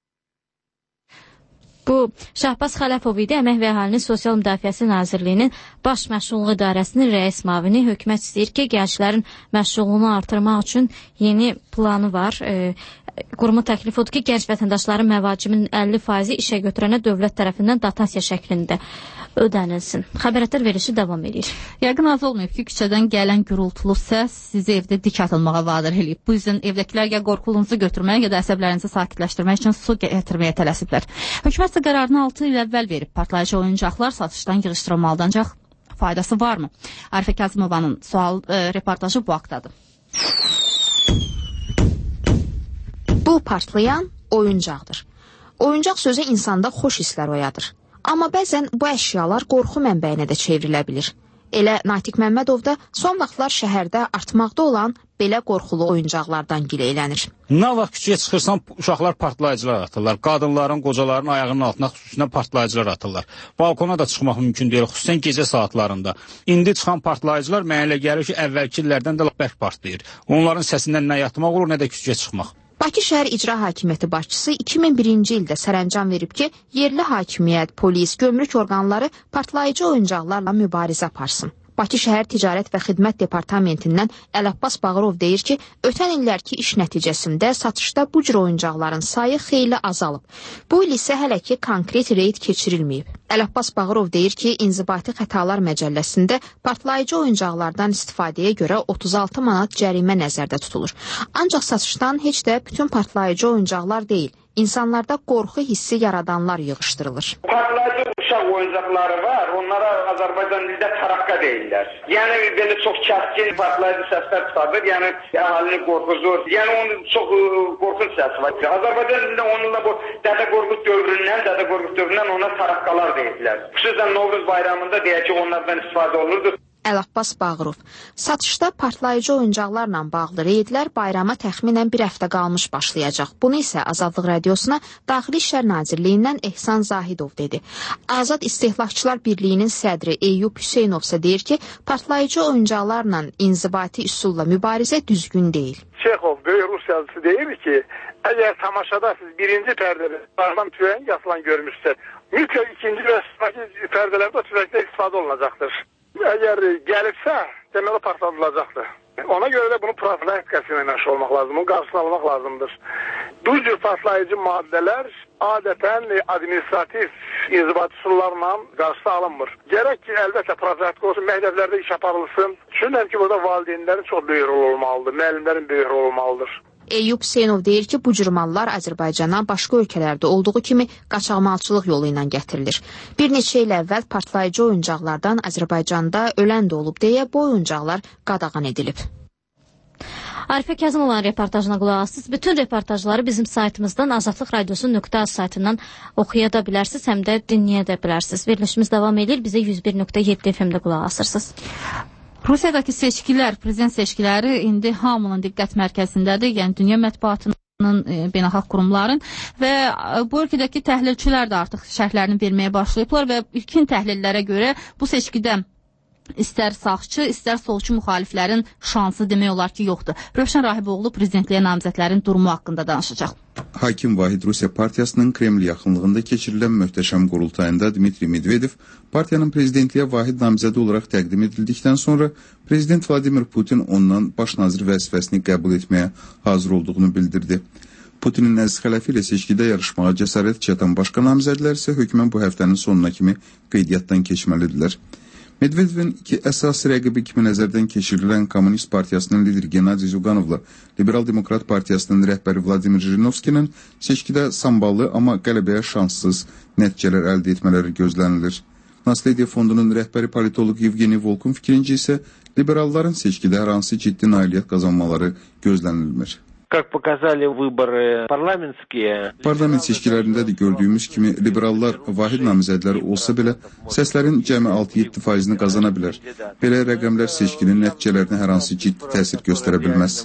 Bu, Şahbaz Xələfov idi, Əmək və Əhalinin Sosial Müdafiəsi Nazirliyinin Baş Məşğulluğu İdarəsinin rəis müavini. Hökumət istəyir ki, gənclərin məşğulluğunu artırmaq üçün yeni planı var. Qurumun təklifi odur ki, gənc vətəndaşların məvacibinin 50% işə götürənə dövlət tərəfindən dotasiya şəklində ödənilsin. Xəbərətlər verilişi davam edir. Yəqin az olmayıb ki, küçədən gələn gürültülü səs sizi evdə dik atılmağa vadar edib. Bu yüzden evdəkilər ya qorxulunuzu götürməyə, ya da əsəblərinizi sakitləşdirmək üçün su gətirməyə tələsiblər. Hökumət isə qərarını 6 il əvvəl verib. Partlayıcı oyuncaqlar satışdan yığışdırılmalıdır, ancaq faydası varmı? Arifə Kazımovanın reportajı bu haqdadır. Bu partlayan oyuncaqdır. Oyuncaq sözü insanda xoş hisslər oyadır. Amma bəzən bu əşyalar qorxu mənbəyinə də çevrilə bilir. Elə Natiq Məmmədov da son vaxtlar şəhərdə artmaqda olan belə qorxulu oyuncaqlardan gileylənir. Nə vaxt küçəyə çıxırsan, uşaqlar partlayıcılar atırlar. Qadınların, qocaların ayağının altına xüsusilə partlayıcılar atırlar. Balkona da çıxmaq mümkün deyil, xüsusən gecə saatlarında. İndi çıxan partlayıcılar mənə elə gəlir ki, əvvəlki illərdən də bərk partlayır. Onların səsindən nə yatmaq olur, nə də küçəyə çıxmaq. Bakı şəhər İcra Hakimiyyəti başçısı 2001-ci ildə sərəncam verib ki, yerli hakimiyyət, polis, gömrük orqanları partlayıcı oyuncaqlarla mübarizə aparsın. Bakı şəhər Ticarət və Xidmət Departamentindən Əlabbas Bağırov deyir ki, ötən illərki iş nəticəsində satışda bu cür oyuncaqların sayı xeyli azalıb. Bu il isə hələ ki konkret reyd keçirilməyib. Əlabbas Bağırov deyir ki, İnzibati Xətalar Məcəlləsində partlayıcı oyuncaqlardan istifadəyə görə 36 manat cərimə nəzərdə tutulur. Ancaq satışdan heç də bütün partlayıcı oyuncaqlar deyil, insanlarda qorxu hissi yaradanlar yığışdırılır. Partlayıcı uşaq oyuncaqları var, onlara Azərbaycan dilində tarakka deyirlər. Yəni belə çox kəskin partlayıcı səslər çıxardır, yəni əhalini qorxuzur. Yəni onun çox qorxunc səsi var. Azərbaycan dilində onunla bu Dədə Qorqud dövründən ona tarakkalar deyirlər. Xüsusən Novruz bayramında deyək ki, onlardan istifadə olunurdu. Əlabbas Bağırov. Satışda partlayıcı oyuncaqlarla bağlı reydlər bayrama təxminən bir həftə qalmış başlayacaq. Bunu isə Azadlıq Radiosuna Daxili İşlər Nazirliyindən Ehsan Zahidov dedi. Azad İstehlakçılar Birliyinin sədri Eyyub Hüseynov isə deyir ki, partlayıcı oyuncaqlarla inzibati üsulla mübarizə düzgün deyil. Çexov, böyük Rus yazısı deyir ki, əgər tamaşada siz birinci pərdədə barman tüfəng asılan görmüşsə, mütləq ikinci və sonraki pərdələrdə tüfəngdə istifadə olunacaqdır. Əgər gəlibsə, deməli partladılacaqdır. Ona görə də bunu profilaktikası ilə məşğul olmaq lazımdır, bunu qarşısını almaq lazımdır. Bu cür partlayıcı maddələr adətən administrativ inzibati üsullarla qarşısı alınmır. Gərək ki, əlbəttə profilaktika olsun, məktəblərdə iş aparılsın. Düşünürəm ki, burada valideynlərin çox böyük rol olmalıdır, müəllimlərin böyük rol olmalıdır. Eyyub Hüseynov deyir ki, bu cür mallar Azərbaycana başqa ölkələrdə olduğu kimi qaçaqmalçılıq yolu ilə gətirilir. Bir neçə il əvvəl partlayıcı oyuncaqlardan Azərbaycanda ölən də olub deyə bu oyuncaqlar qadağan edilib. Arifə Kazımovanın reportajına qulaq asdınız. Bütün reportajları bizim saytımızdan Azadlıq Radiosu.az saytından oxuya da bilərsiniz, həm də dinləyə də bilərsiniz. Verilişimiz davam edir. Bizə 101.7 FM-də qulaq asırsınız. Rusiyadakı seçkilər, prezident seçkiləri indi hamının diqqət mərkəzindədir. Yəni dünya mətbuatının, beynəlxalq qurumların və bu ölkədəki təhlilçilər də artıq şərhlərini verməyə başlayıblar və ilkin təhlillərə görə bu seçkidə istər sağçı, istər solçu müxaliflərin şansı demək olar ki, yoxdur. Rövşən Rahiboğlu prezidentliyə namizədlərin durumu haqqında danışacaq. Hakim Vahid Rusiya Partiyasının Kreml yaxınlığında keçirilən möhtəşəm qurultayında Dmitri Medvedev partiyanın prezidentliyə vahid namizədi olaraq təqdim edildikdən sonra Prezident Vladimir Putin ondan baş nazir vəzifəsini qəbul etməyə hazır olduğunu bildirdi. Putinin əziz xələfi ilə seçkidə yarışmağa cəsarət çatan başqa namizədlər isə hökmən bu həftənin sonuna kimi qeydiyyatdan keçməlidirlər. Medvedevin iki əsas rəqibi kimi nəzərdən keçirilən Komünist Partiyasının lideri Gennadiy Zyuganovla Liberal Demokrat Partiyasının rəhbəri Vladimir Jirinovskinin seçkidə samballı, amma qələbəyə şanssız nəticələr əldə etmələri gözlənilir. Naslediya fondunun rəhbəri politoloq Yevgeniy Volkun fikrincə isə liberalların seçkidə hər hansı ciddi nailiyyət qazanmaları gözlənilmir. Как показали выборы парламентские. Parlament seçkilərində də gördüyümüz kimi liberallar vahid namizədləri olsa belə səslərin cəmi 6-7%-ni qazana bilər. Belə rəqəmlər seçkinin nəticələrinə hər hansı ciddi təsir göstərə bilməz.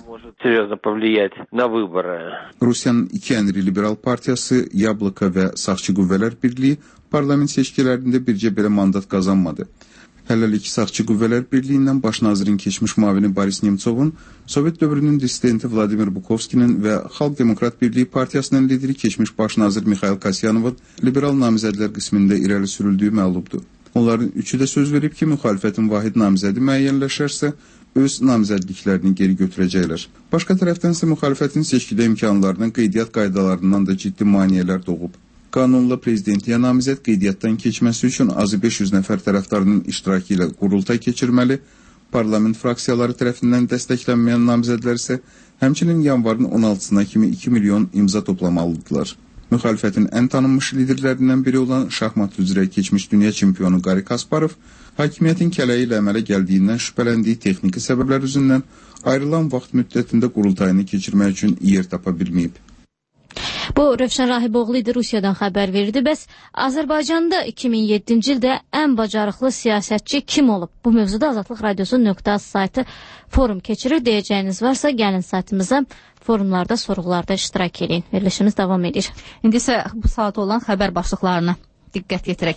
Rusiyanın iki ənri liberal partiyası Yabloko və Sağçı Qüvvələr Birliyi parlament seçkilərində bircə belə mandat qazanmadı. Hələlik Sağçı Qüvvələr Birliyindən baş nazirin keçmiş müavini Boris Nemtsovun, Sovet dövrünün dissidenti Vladimir Bukovskinin və Xalq Demokrat Birliyi partiyasının lideri keçmiş baş nazir Mikhail Kasyanovun liberal namizədlər qismində irəli sürüldüyü məlumdur. Onların üçü də söz verib ki, müxalifətin vahid namizədi müəyyənləşərsə, öz namizədliklərini geri götürəcəklər. Başqa tərəfdənsə müxalifətin seçkidə imkanlarının qeydiyyat qaydalarından da ciddi maneələr doğub. Qanunla prezidentliyə namizəd qeydiyyatdan keçməsi üçün azı 500 nəfər tərəfdarının iştirakı ilə qurultay keçirməli, parlament fraksiyaları tərəfindən dəstəklənməyən namizədlər isə həmçinin yanvarın 16-sına kimi 2 milyon imza toplamalıdırlar. Müxalifətin ən tanınmış liderlərindən biri olan şahmat üzrə keçmiş dünya çempionu Qari Kasparov, hakimiyyətin kələyi ilə əmələ gəldiyindən şübhələndiyi texniki səbəblər üzündən ayrılan vaxt müddətində qurultayını keçirmək üçün yer tapa bilməyib. Bu, Rövşən Rahiboğlu idi, Rusiyadan xəbər verirdi. Bəs Azərbaycanda 2007-ci ildə ən bacarıqlı siyasətçi kim olub? Bu mövzuda Azadlıq Radiosu.az saytı forum keçirir. Deyəcəyiniz varsa, gəlin saytımıza forumlarda, sorğularda iştirak edin. Verilişimiz davam edir. İndi isə bu saat olan xəbər başlıqlarına diqqət yetirək.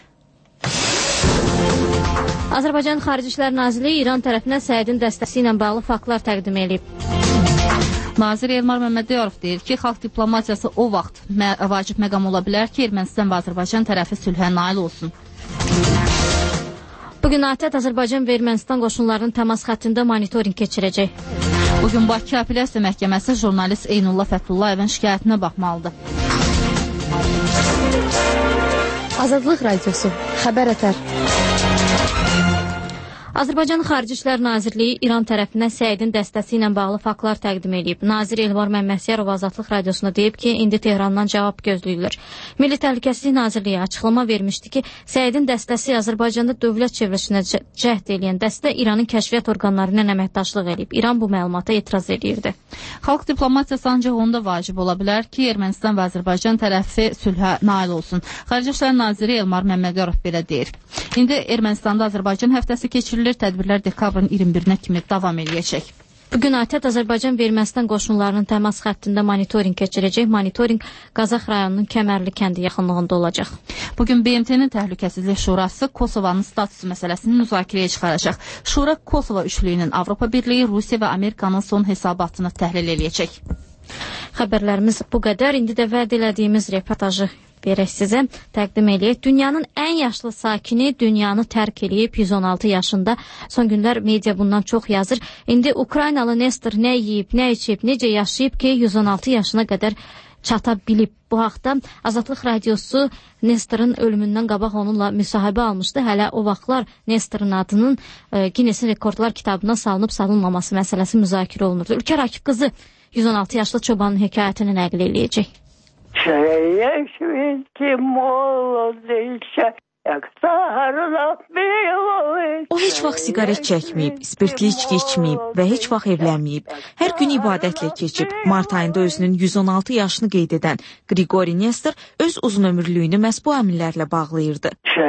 Azərbaycan Xarici İşlər Nazirliyi İran tərəfinə Səidin dəstəsi ilə bağlı faktlar təqdim edib. Nazir Elmar Məmmədiyarov deyir ki, xalq diplomatiyası o vaxt vacib məqam ola bilər ki, Ermənistan və Azərbaycan tərəfi sülhə nail olsun. Bugün ATƏT Azərbaycan və Ermənistan qoşunlarının təmas xəttində monitorinq keçirəcək. Bugün Bakı Apellyasiya Məhkəməsi jurnalist Eynullah Fətullayevin şikayətinə baxmalıdır. Azadlıq Radiosu, xəbər ətər. Azərbaycan Xarici İşlər Nazirliyi İran tərəfindən Səidin dəstəsi ilə bağlı faktlar təqdim edib. Nazir Elmar Məmmədiyarov Azadlıq Radiosuna deyib ki, indi Tehrandan cavab gözləyilir. Milli Təhlükəsizlik Nazirliyi açıqlama vermişdi ki, Səidin dəstəsi Azərbaycanda dövlət çevrilişinə cəhd edən dəstə İranın kəşfiyyat orqanları ilə əməkdaşlıq edib. İran bu məlumata etiraz edirdi. Xalq diplomatiyası ancaq onda vacib ola bilər ki, Ermənistan və Azərbaycan tərəfi sülhə nail olsun. Xarici İşlər Naziri Elmar Məmmədiyarov belə deyir. İndi Ermənistanda Azərbaycan həftəsi keçirilir. Tədbirlər dekabrın 21-nə kimi davam edəcək. Bugün ATƏT Azərbaycan və Ermənistan qoşunlarının təmas xəttində monitorinq keçirəcək. Monitorinq Qazax rayonunun Kəmərli kəndi yaxınlığında olacaq. Bugün BMT-nin Təhlükəsizlik Şurası Kosovanın statusu məsələsini müzakirəyə çıxaracaq. Şura Kosova üçlüyünün Avropa Birliyi, Rusiya və Amerikanın son hesabatını təhlil edəcək. Xəbərlərimiz bu qədər. İndi də vəd elədiyimiz reportajı verək sizə, təqdim edək. Dünyanın ən yaşlı sakini dünyanı tərk edib 116 yaşında. Son günlər media bundan çox yazır. İndi Ukraynalı Nestor nə yeyib, nə içib, necə yaşayıb ki, 116 yaşına qədər çata bilib. Bu haqda Azadlıq Radiosu Nestor'un ölümündən qabaq onunla müsahibə almışdı. Hələ o vaxtlar Nestor'un adının Guinness Rekordlar kitabına salınıb-salınmaması məsələsi müzakirə olunurdu. Ülkər Akif qızı 116 yaşlı çobanın hekayətini nəql eləyəcək. O heç vaxt siqaret çəkməyib, spirtli içki içməyib və heç vaxt evlənməyib. Hər gün ibadətlə keçib. Mart ayında özünün 116 yaşını qeyd edən Qriqori Nestor öz uzunömürlüyünü məhz bu əmillərlə bağlayırdı.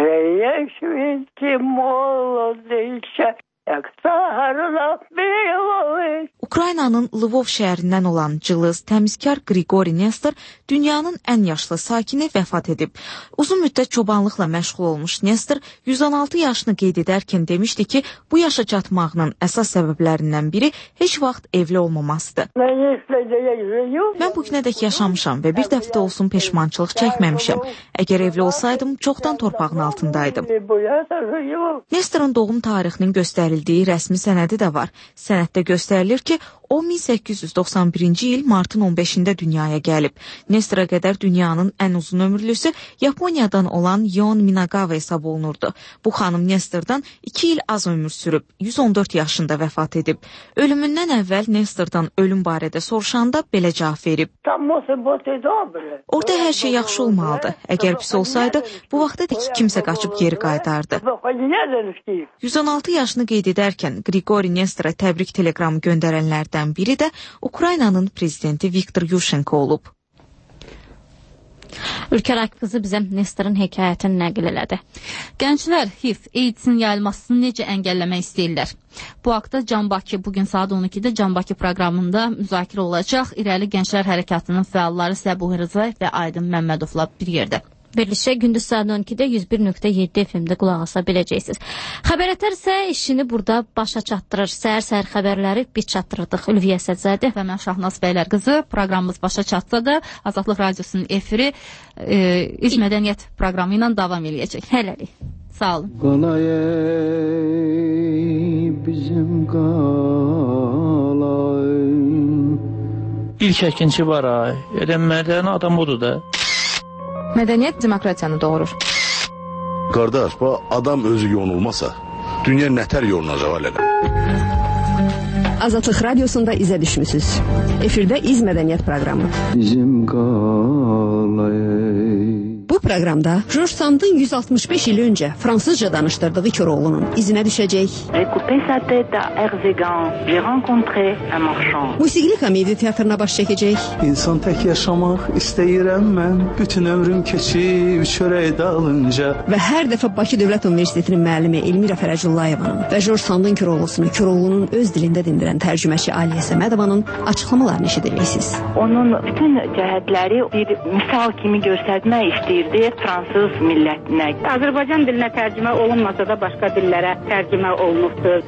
Ukraynanın Lvov şəhərindən olan cılız, təmizkar Qriqori Nestor dünyanın ən yaşlı sakini vəfat edib. Uzun müddət çobanlıqla məşğul olmuş Nestor 116 yaşını qeyd edərkən demişdi ki, bu yaşa çatmağının əsas səbəblərindən biri heç vaxt evli olmamasıdır. Mən bu günədək yaşamışam və bir dəfə də olsun peşmançılıq çəkməmişəm. Əgər evli olsaydım, çoxdan torpağın altındaydım. Nestorun doğum tarixinin göstərildiyi rəsmi sənədi də var. Sənəddə göstərilir ki, O 1891-ci il martın 15-də dünyaya gəlib. Nestor'a qədər dünyanın ən uzun ömürlüsü Yaponiyadan olan Yon Minagawa hesab olunurdu. Bu xanım Nestor'dan 2 il az ömür sürüb, 114 yaşında vəfat edib. Ölümündən əvvəl Nestor'dan ölüm barədə soruşanda belə cavab verib. Orada hər şey yaxşı olmalıdır. Əgər pis olsaydı, bu vaxtda ki kimsə qaçıb geri qayıdardı. 116 yaşını qeyd edərkən Grigori Nestor'a təbrik teleqramı göndərənlərdən biri də Ukraynanın prezidenti Viktor Yushchenko olub. Ülkər Akqızı bizə Nestor'un hekayətini nəql elədi. Gənclər HIV, AIDS-in yayılmasını necə əngəlləmək istəyirlər? Bu haqda Can Bakı bugün saat 12-də Can Bakı proqramında müzakirə olacaq. İrəli Gənclər Hərəkatının fəalları Səbuhi Rıza və Aydın Məmmədovla bir yerdə. Verilişə gündüz saat 12-də 101.7 FM-də qulaq asa biləcəksiniz. Xəbərətər isə işini burada başa çatdırır. Səhər-səhər xəbərləri biz çatdırdıq. Ülviyə Sədzadə və mən Şahnaz Bəylər qızı. Proqramımız başa çatsa da Azadlıq Radiosunun efiri İz Mədəniyyət proqramı ilə davam eləyəcək. Hələlik. Sağ olun. Qalay bizim qalay. İlk əkinçi var ay. Mədəni adam odur da. Mədəniyyət demokratiyanı doğurur. Qardaş, bu adam özü yonulmasa, dünya nətər yolunacaq elədir? Azadlıq Radiosunda izə düşmüsünüz. Efirdə İz Mədəniyyət proqramı. Bizim qalay. Bu proqramda George Sand'ın 165 il öncə fransızca danışdırdığı Köroğlu'nun izinə düşəcək. Musiqili komediya teatrına baş çəkəcək. İnsan tək yaşamaq istəyirəm mən, bütün ömrüm keçib çörək dalınca. Və hər dəfə Bakı Dövlət Universitetinin müəllimi Elmira Fərəcullayevanın və George Sand'ın Köroğlu'sunu Köroğlu'nun öz dilində dindirən tərcüməçi Aliyə Səmədovanın açıqlamalarını eşidəcəksiniz. Onun bütün cəhətləri bir misal kimi göstərmək istəyirdi fransız millətinə. Azərbaycan dilinə tərcümə olunmasa da başqa dillərə tərcümə olunubdur.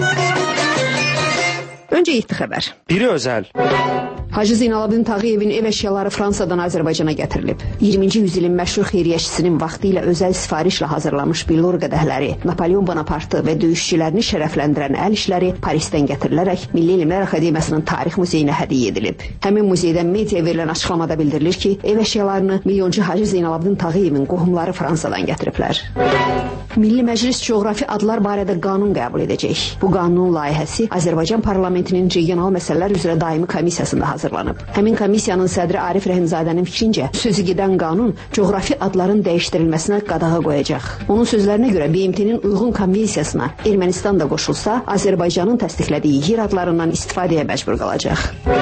Öncə 7 xəbər. Biri özəl. Hacı Zeynalabdin Tağıyevin ev əşyaları Fransadan Azərbaycana gətirilib. 20-ci yüzilin məşhur xeyriyyəçisinin vaxtı ilə özəl sifarişlə hazırlanmış billur qədəhləri, Napoleon Bonapartı və döyüşçülərini şərəfləndirən əl işləri Parisdən gətirilərək Milli Elmlər Akademiyasının Tarix Muzeyinə hədiyyə edilib. Həmin muzeydən media verilən açıqlamada bildirilir ki, ev əşyalarını milyoncu Hacı Zeynalabdin Tağıyevin qohumları Fransadan gətiriblər. Milli Məclis coğrafi adlar barədə qanun qəbul edəcək. Bu qanunun layihəsi Azərbaycan parlamentinin regional məsələlər üzrə daimi komissiyasında hazırlanıb. Həmin komissiyanın sədri Arif Rəhimzadənin fikrincə, sözü gedən qanun coğrafi adların dəyişdirilməsinə qadağa qoyacaq. Onun sözlərinə görə BMT-nin uyğun konvensiyasına Ermənistan da qoşulsa, Azərbaycanın təsdiqlədiyi yer adlarından istifadəyə məcbur qalacaq.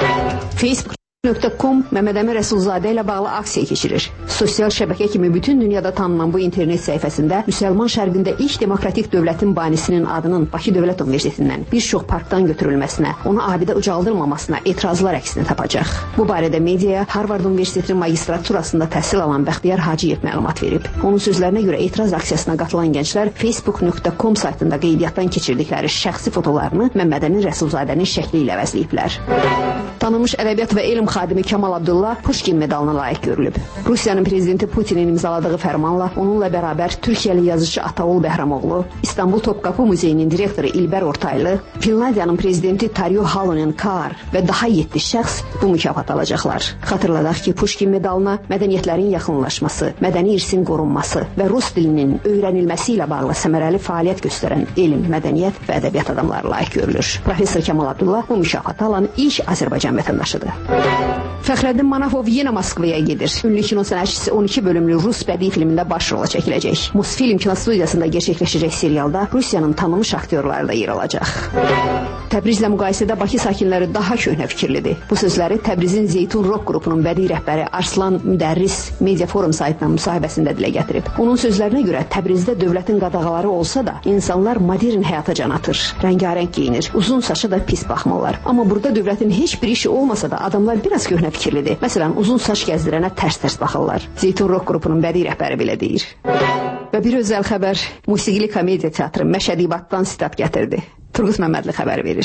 Facebook.com Məhəmməd Əmin Rəsulzadə ilə bağlı aksiya keçirir. Sosial şəbəkə kimi bütün dünyada tanınan bu internet səhifəsində Müsəlman şərqində ilk demokratik dövlətin banisinin adının Bakı Dövlət Universitetindən bir çox parkdan götürülməsinə, ona abidə ucaldılmamasına etirazlar əksini tapacaq. Bu barədə mediaya Harvard Universitetinin magistraturasında təhsil alan Bəxtiyar Hacıyev məlumat verib. Onun sözlərinə görə etiraz aksiyasına qatılan gənclər Facebook.com saytında qeydiyyatdan keçirdikləri şəxsi fotolarını Məhəmməd Əmin Rəsulzadənin şəkli ilə əvəzləyiblər. Tanınmış ədəbiyyat və elm xadimi Kamal Abdullah Pushkin medalına layiq görülüb. Rusiyanın prezidenti Putinin imzaladığı fərmanla onunla bərabər Türkiyəli yazıcı Ataol Bəhramoğlu, İstanbul Topqapı Muzeyinin direktoru İlbər Ortaylı, Finlandiyanın prezidenti Taryo Halonen Kar və daha 7 şəxs bu mükafat alacaqlar. Xatırladaq ki, Pushkin medalına mədəniyyətlərin yaxınlaşması, mədəni irsin qorunması və rus dilinin öyrənilməsi ilə bağlı səmərəli fəaliyyət göstərən elm, mədəniyyət və ədəbiyyat adamları layiq görülür. Professor Kamal Abdullah bu mükafatı alan ilk Azərbaycan vətəndaşıdır. Fəxrəddin Manafov yenə Moskvaya gedir. Ünlü kino sənətçisi 12 bölümlü rus bədii filmində baş rola çəkiləcək. Mosfilm kinostudiyasında gerçəkləşəcək serialda Rusiyanın tanınmış aktyorları da yer alacaq. Təbrizlə müqayisədə Bakı sakinləri daha köhnə fikirlidir. Bu sözləri Təbrizin Zeytun Rock qrupunun bədii rəhbəri Arslan Müdərris Media Forum saytına müsahibəsində dilə gətirib. Onun sözlərinə görə Təbrizdə dövlətin qadağaları olsa da insanlar modern həyata can atır. Rəngarəng geyinir, uzun saça da pis baxmırlar. Amma burada dövlətin heç bir işi olmasa da adamlar biraz köhnə fikirlidir. Məsələn, uzun saç gəzdirənə tərs-tərs baxırlar. Zeytun Rock qrupunun bədii rəhbəri belə deyir. Və bir özəl xəbər, musiqili komediya teatrı Məşəd İbaddan sitat gətirdi. Turgut Məmmədli xəbər verir.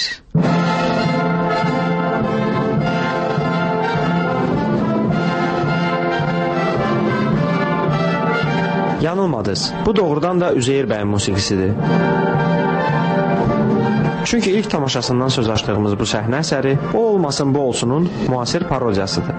Yanılmadınız. Bu doğrudan da Üzeyir bəyin musiqisidir. Çünki ilk tamaşasından söz açdığımız bu səhnə əsəri O olmasın bu olsunun müasir parodiyasıdır.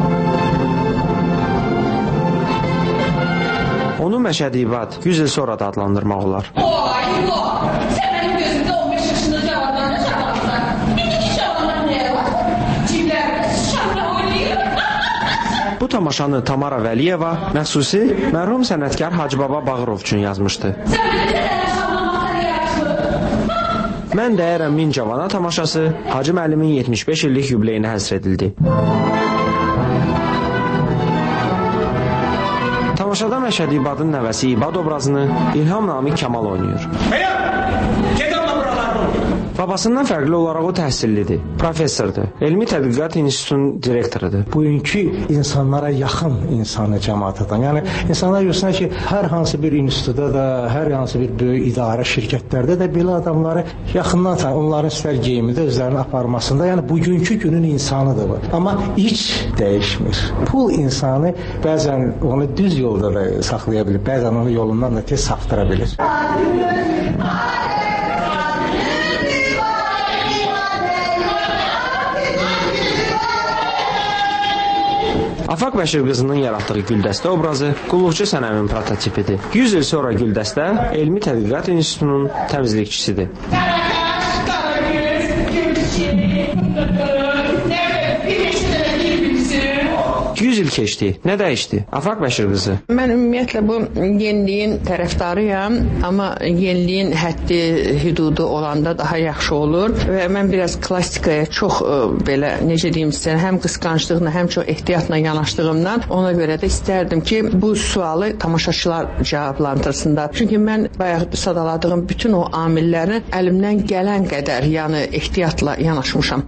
Onu Məşədi İbad 100 il sonra da adlandırmaq olar. Sən mənim gözümdə 15 yaşında cavanlarına çağırırsan. İndiki cavanlar nəyə var? Ciblərdə şamla oynayır. Bu tamaşanı Tamara Vəliyeva məxsusi mərhum sənətkar Hacıbaba Bağırov üçün yazmışdı. Mən dəyərəm min cavana tamaşası Hacı müəllimin 75 illik yubileyinə həsr edildi. Tamaşada Məşədi İbadın nəvəsi İbad obrazını İlham Namiq Kamal oynayır. Babasından fərqli olaraq o təhsillidir, professordur, Elmi Tədqiqat İnstitutunun direktorudur. Bugünkü insanlara yaxın insanı cəmaatadan. Yəni insanlar görürsən ki, hər hansı bir institutda da, hər hansı bir böyük idarə şirkətlərdə də belə adamları yaxından tanır. Onların istər geyimində özlərini aparmasında, yəni bugünkü günün insanıdır bu. Amma iç dəyişmir. Pul insanı bəzən onu düz yolda da saxlaya bilir, bəzən onu yolundan da tez saptıra bilir. Afaq Bəşir qızının yaratdığı Güldəstə obrazı qulluqçu sənəmin prototipidir. 100 il sonra Güldəstə Elmi Tədqiqat İnstitutunun təmizlikçisidir. 100 il keçdi. Nə dəyişdi? Afaq Bəşir qızı. Mən ümumiyyətlə bu yeniliyin tərəfdarıyam, amma yeniliyin həddi, hüdudu olanda daha yaxşı olur və mən biraz klassikaya çox belə necə deyim sizə, həm qısqanclıqla, həm çox ehtiyatla yanaşdığımdan ona görə də istərdim ki, bu sualı tamaşaçılar cavablandırsınlar. Çünki mən bayaq sadaladığım bütün o amilləri əlimdən gələn qədər, yəni ehtiyatla yanaşmışam.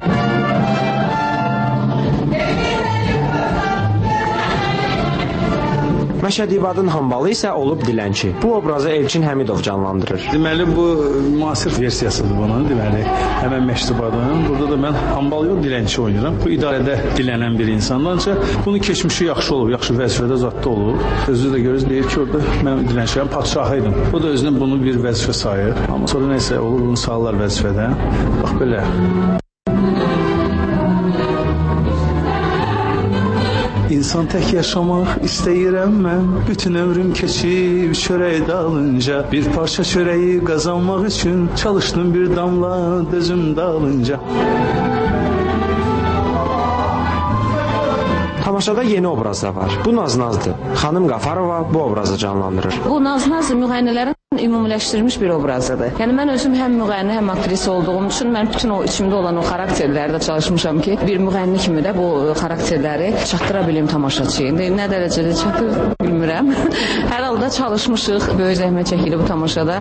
Məşədi İbadın hambalı isə olub dilənçi. Bu obrazı Elçin Həmidov canlandırır. Deməli, bu müasir versiyasıdır bunun. Deməli, həmən Məşədi İbadın. Burada da mən hambalı yox, dilənçi oynayıram. Bu idarədə dilənən bir insandanca bunun keçmişi yaxşı olub, yaxşı vəzifədə zatda olub. Özü də görürüz, deyir ki, orada mən dilənçiyəm, padşahıydım. O da özünə bunu bir vəzifə sayır. Amma sonra neysə olur, bunu sağlar vəzifədən. Bax, belə. İnsan tək yaşamaq istəyirəm mən. Bütün ömrüm keçib çörək dalınca. Bir parça çörəyi qazanmaq üçün çalışdım bir damla dözüm dalınca. Tamaşada yeni obraz da var. Bu Naznazdır. Xanım Qafarova bu obrazı canlandırır. Bu Naznaz müğənnilərin ümumiləşdirilmiş bir obrazıdır. Yəni mən özüm həm müğənni, həm aktrisa olduğum üçün mən bütün o içimdə olan o xarakterlərdə çalışmışam ki, bir müğənni kimi də bu xarakterləri çatdıra bilim tamaşaçıya. İndi nə dərəcədə çatır bilmirəm. Hər halda çalışmışıq, böyük zəhmət çəkilib bu tamaşada.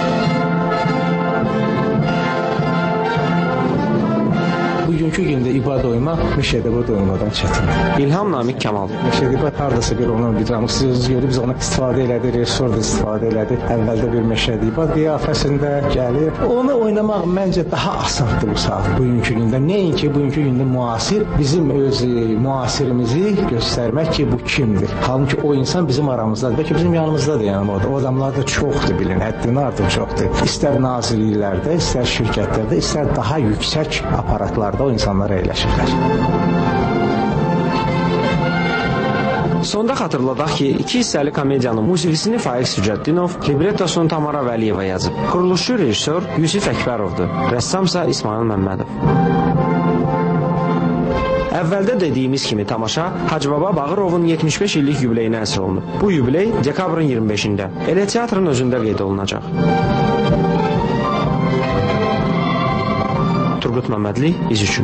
Bugünkü gündə ibad oymaq Məşədi İbad oymadan çətindir. İlham Namiq Kamal. Məşədi İbad hardasa bir onun bir dramaturjisi görüb biz onu istifadə elədik, rejissor da istifadə elədi. Əvvəldə bir Məşədi İbad qiyafəsində gəlir. Onu oynamaq məncə daha asandır bu saat bugünkü gündə. Nəinki bugünkü gündə müasir bizim öz müasirimizi göstərmək ki, bu kimdir? Halbuki o insan bizim aramızdadır. Bəlkə bizim yanımızdadır yəni orada. O adamlar da çoxdur bilin, həddindən artıq çoxdur. İstər nazirliklərdə, istər şirkətlərdə, istər daha yüksək aparatlarda o insanlar əyləşirlər. Sonda xatırladaq ki, 2 hissəli komediyanın musiqisini Faiq Sücəddinov, librettosunu Tamara Vəliyeva yazıb. Quruluşçu rejissor Yusif Əkbərovdur, rəssamsa İsmail Məmmədov. Əvvəldə dediyimiz kimi tamaşa Hacıbaba Bağırovun 75 illik yubileyinə həsr olunub. Bu yubiley dekabrın 25-də Elə teatrın özündə qeyd olunacaq. Turgut Məmmədli, İz üçün.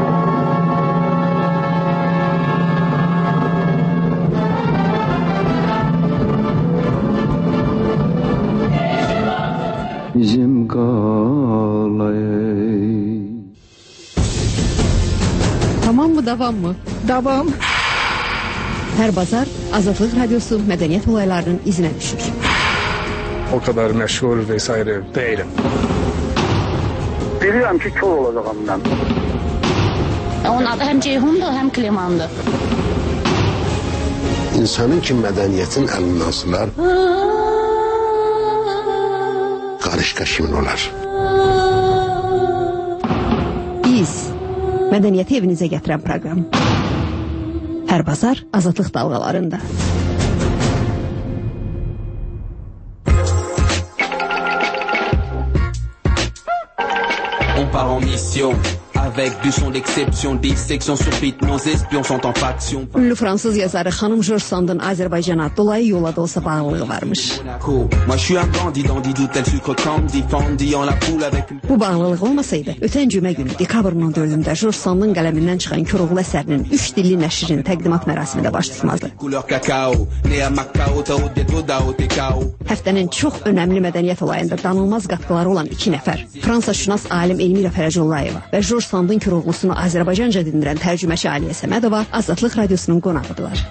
Bizim qalay. Tamam mı, davam mı? Davam. Hər bazar Azadlıq Radiosu mədəniyyət olaylarının izinə düşür. O kadar məşğul vesaire değilim. Bilirəm ki, kör olacağım mən. Onun adı həm Ceyhundur, həm Klimandır. İnsanın ki, mədəniyyətin əlindən sular, qarışqa kimin olar? Mədəniyyəti evinizə gətirən proqram. Hər bazar Azadlıq dalğalarında. On part en mission avec du son d'exception, dissection sur beat, nos espions sont en faction. Ünlü fransız yazarı xanım George Sand'ın Azərbaycana dolayı yola da olsa bağlılığı varmış. Bu bağlılıq olmasaydı, ötən cümə günü dekabrın 14-də George Sand'ın qələmindən çıxan Koroğlu əsərinin 3 dilli nəşrinin təqdimat mərasimi də baş tutmazdı. Həftənin çox önəmli mədəniyyət olayında danılmaz qatqıları olan 2 nəfər, Fransa-şünas alim Elmira Fərəcullayeva və George Sand'ın Koroğlusunu Azərbaycanca dindirən tərcüməçi Aliyə Səmədova Azadlıq Radiosunun qonağıdırlar.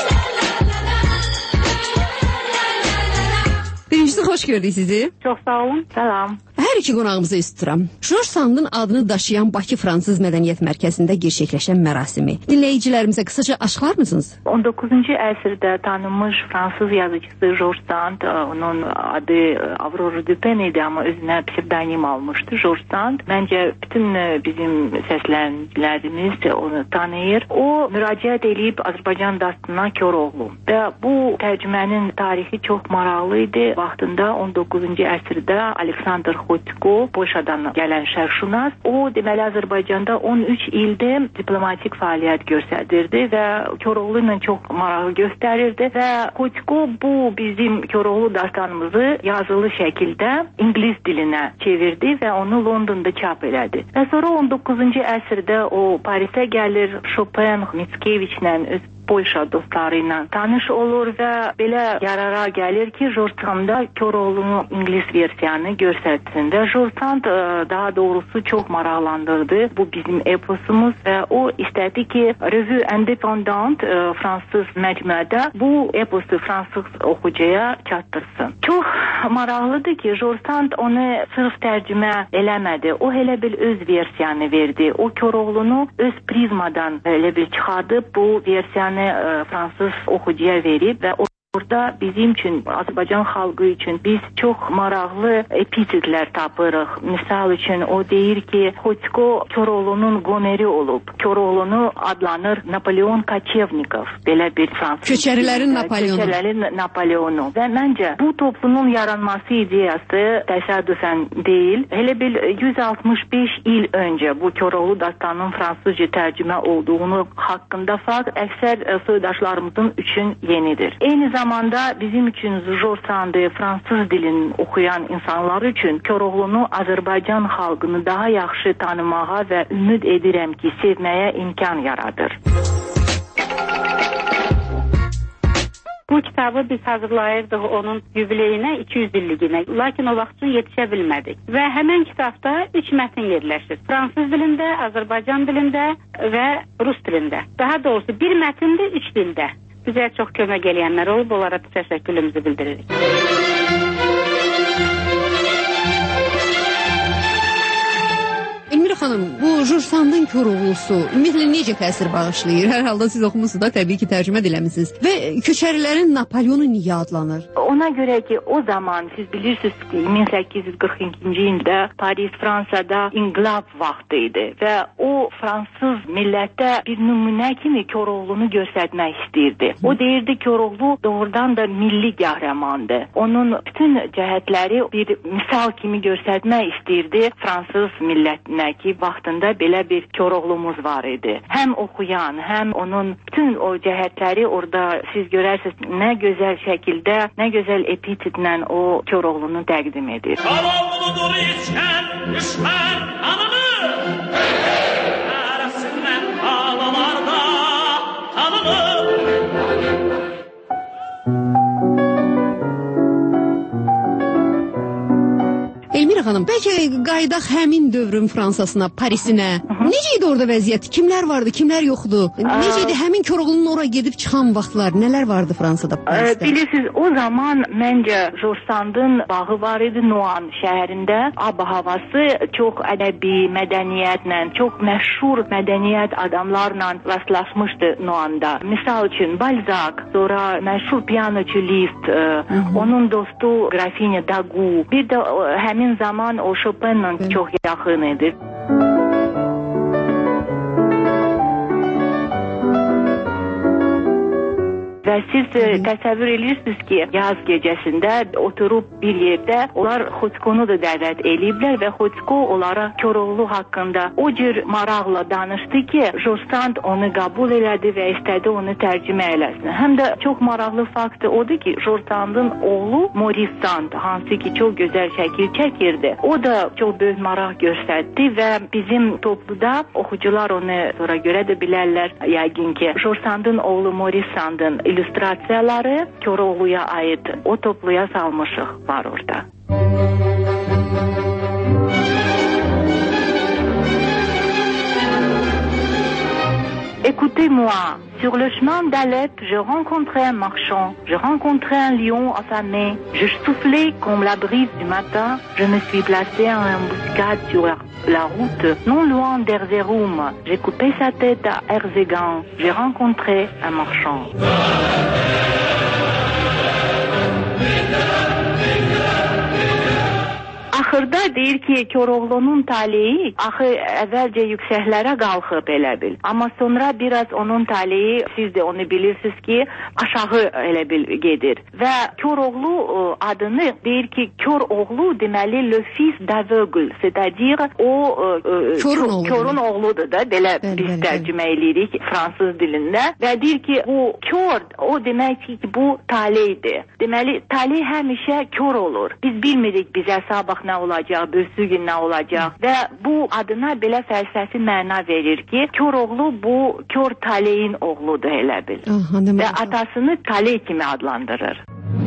Birincisi, xoş gördük sizi. Çox sağ olun. Salam. Hər iki qonağımızı istidirəm. George Sand'ın adını daşıyan Bakı Fransız Mədəniyyət Mərkəzində gerçəkləşən mərasimi dinləyicilərimizə qısaca açıqlar mısınız? 19-cu əsrdə tanınmış fransız yazıcısı George Sand, onun adı Aurore Dupin idi, amma özünə psevdonim almışdı George Sand. Məncə bütün bizim səslənicilərimiz onu tanıyır. O müraciət edib Azərbaycan dastana Koroğlu və bu tərcümənin tarixi çox maraqlı idi. Vaxtında 19-cu əsrdə Aleksandr Xotiko, Polşadan gələn şərqşünas, o deməli Azərbaycanda 13 ildə diplomatik fəaliyyət göstərdirdi və Koroğlu ilə çox maraq göstərirdi və Xotiko bu bizim Koroğlu dastanımızı yazılı şəkildə ingilis dilinə çevirdi və onu Londonda çap elədi. Və sonra 19-cu əsrdə o Parisə gəlir, Chopin, Mickiewicz-lə öz Polşa dostları ilə tanış olur və belə qərara gəlir ki, George Sand'a Koroğlu'nun ingilis versiyanı göstərsin və George Sand daha doğrusu çox maraqlandırdı bu bizim eposumuz və o istədi ki, Revue Indépendante fransız məcmuədə bu eposu fransız oxucuya çatdırsın. Çox maraqlıdır ki, George Sand onu sırf tərcümə eləmədi. O elə bil öz versiyanı verdi. O Koroğlu'nu öz prizmadan elə bil çıxardıb bu versiyanı fransız oxucuya verib və burada bizim üçün, Azərbaycan xalqı üçün biz çox maraqlı epitetlər tapırıq. Misal üçün o deyir ki, Xotiko Koroğlu'nun Gomeri olub. Koroğlu'nu adlanır Napoleon Kaçevnikov. Belə bir fransız. Köçərilərin Napoleonu. Köçərilərin Napoleonu. Və məncə bu toplumun yaranması ideyası təsadüfən deyil. Elə bil 165 il öncə bu Koroğlu dastanının fransızca tərcümə olduğunu haqqında fakt əksər soydaşlarımızın üçün yenidir. Eyni zamanda bizim üçün George Sand'ı fransız dilini oxuyan insanlar üçün Koroğlu'nu Azərbaycan xalqını daha yaxşı tanımağa və ümid edirəm ki, sevməyə imkan yaradır. Bu kitabı biz hazırlayırdıq onun yubileyinə, 200 illiğinə. Lakin o vaxt üçün yetişə bilmədik. Və həmən kitabda 3 mətn yerləşir. Fransız dilində, Azərbaycan dilində və Rus dilində. Daha doğrusu bir mətndə 3 dildə. Bizə çox kömək eləyənlər olub, onlara təşəkkürümüzü bildiririk. Elmira xanım, bu George Sand'ın Koroğlusu ümumiyyətlə necə təsir bağışlayır? Hər halda siz oxumusunuz da, təbii ki, tərcümə eləmisiniz. Və köçərilərin Napoleonu niyə adlanır? Ona görə ki, o zaman siz bilirsiniz ki, 1842-ci ildə Paris, Fransada inqilab vaxtı idi və o fransız millətdə bir nümunə kimi Koroğlu'nu göstərmək istəyirdi. O deyirdi Koroğlu doğrudan da milli qəhrəmandır. Onun bütün cəhətləri bir misal kimi göstərmək istəyirdi fransız millətinə ki, vaxtında belə bir Koroğlu'muz var idi. Həm oxuyan, həm onun bütün o cəhətləri orada siz görərsiniz nə gözəl şəkildə, nə gözəl epitetlə o Koroğlu'nu təqdim edir. Koroğlu'dur içən düşmən anını, ərəsindən ağalarda tanınır. Elmira xanım, bəlkə qaydaq həmin dövrün Fransasına, Parisinə. Necə idi orada vəziyyət? Kimlər vardı, kimlər yoxdu? Necə idi həmin Koroğlu'nun oraya gedib çıxan vaxtlar? Nələr vardı Fransada, Parisdə? Bilirsiniz, o zaman məncə George Sand'ın bağı var idi Noan şəhərində. Ab-havası çox ədəbi mədəniyyətlə, çox məşhur mədəniyyət adamlarla rastlaşmışdı Noan'da. Misal üçün Balzac, sonra məşhur piyanoçu Liszt, onun dostu Grafinya Dagu, bir də həmin zaman o Chopin'la çox yaxın idi. Və siz təsəvvür edirsiniz ki, yaz gecəsində oturub bir yerdə onlar Xoçkonu da dəvət eləyiblər və Xoçko onlara Koroğlu haqqında o cür maraqla danışdı ki, Jorsand onu qəbul elədi və istədi onu tərcümə eləsin. Həm də çox maraqlı fakt odur ki, Jorsandın oğlu Maurice Sand, hansı ki çox gözəl şəkil çəkirdi. O da çox böyük maraq göstərdi və bizim topluda oxucular onu sonra görə də bilərlər yəqin ki, Jorsandın oğlu Maurice Sandın illüstrasiyaları Koroğluya aid o topluya salmışıq var orada. Écoutez-moi, sur le chemin d'Alep, je rencontrais un marchand, je rencontrais un lion affamé, je soufflais comme la brise du matin, je me suis placé en embuscade sur la route, non loin d'Erzerum, j'ai coupé sa tête à Erzegan, j'ai rencontré un marchand. Axırda deyir ki, Koroğlu'nun taleyi axı əvvəlcə yüksəklərə qalxıb elə bil. Amma sonra biraz onun taleyi, siz də onu bilirsiniz ki, aşağı elə bil gedir. Və Koroğlu adını deyir ki, Koroğlu deməli le fils d'aveugle, c'est-à-dire o körün oğludur da, belə biz tərcümə edirik fransız dilində. Və deyir ki, bu kör, o demək ki, bu taleydir. Deməli, taley həmişə kör olur. Biz bilmirik biz hesabaq nə olacaq, bösü gün nə olacaq və bu adına belə fəlsəfi məna verir ki, Koroğlu bu kör taleyin oğludur elə bil. Və atasını taley kimi adlandırır.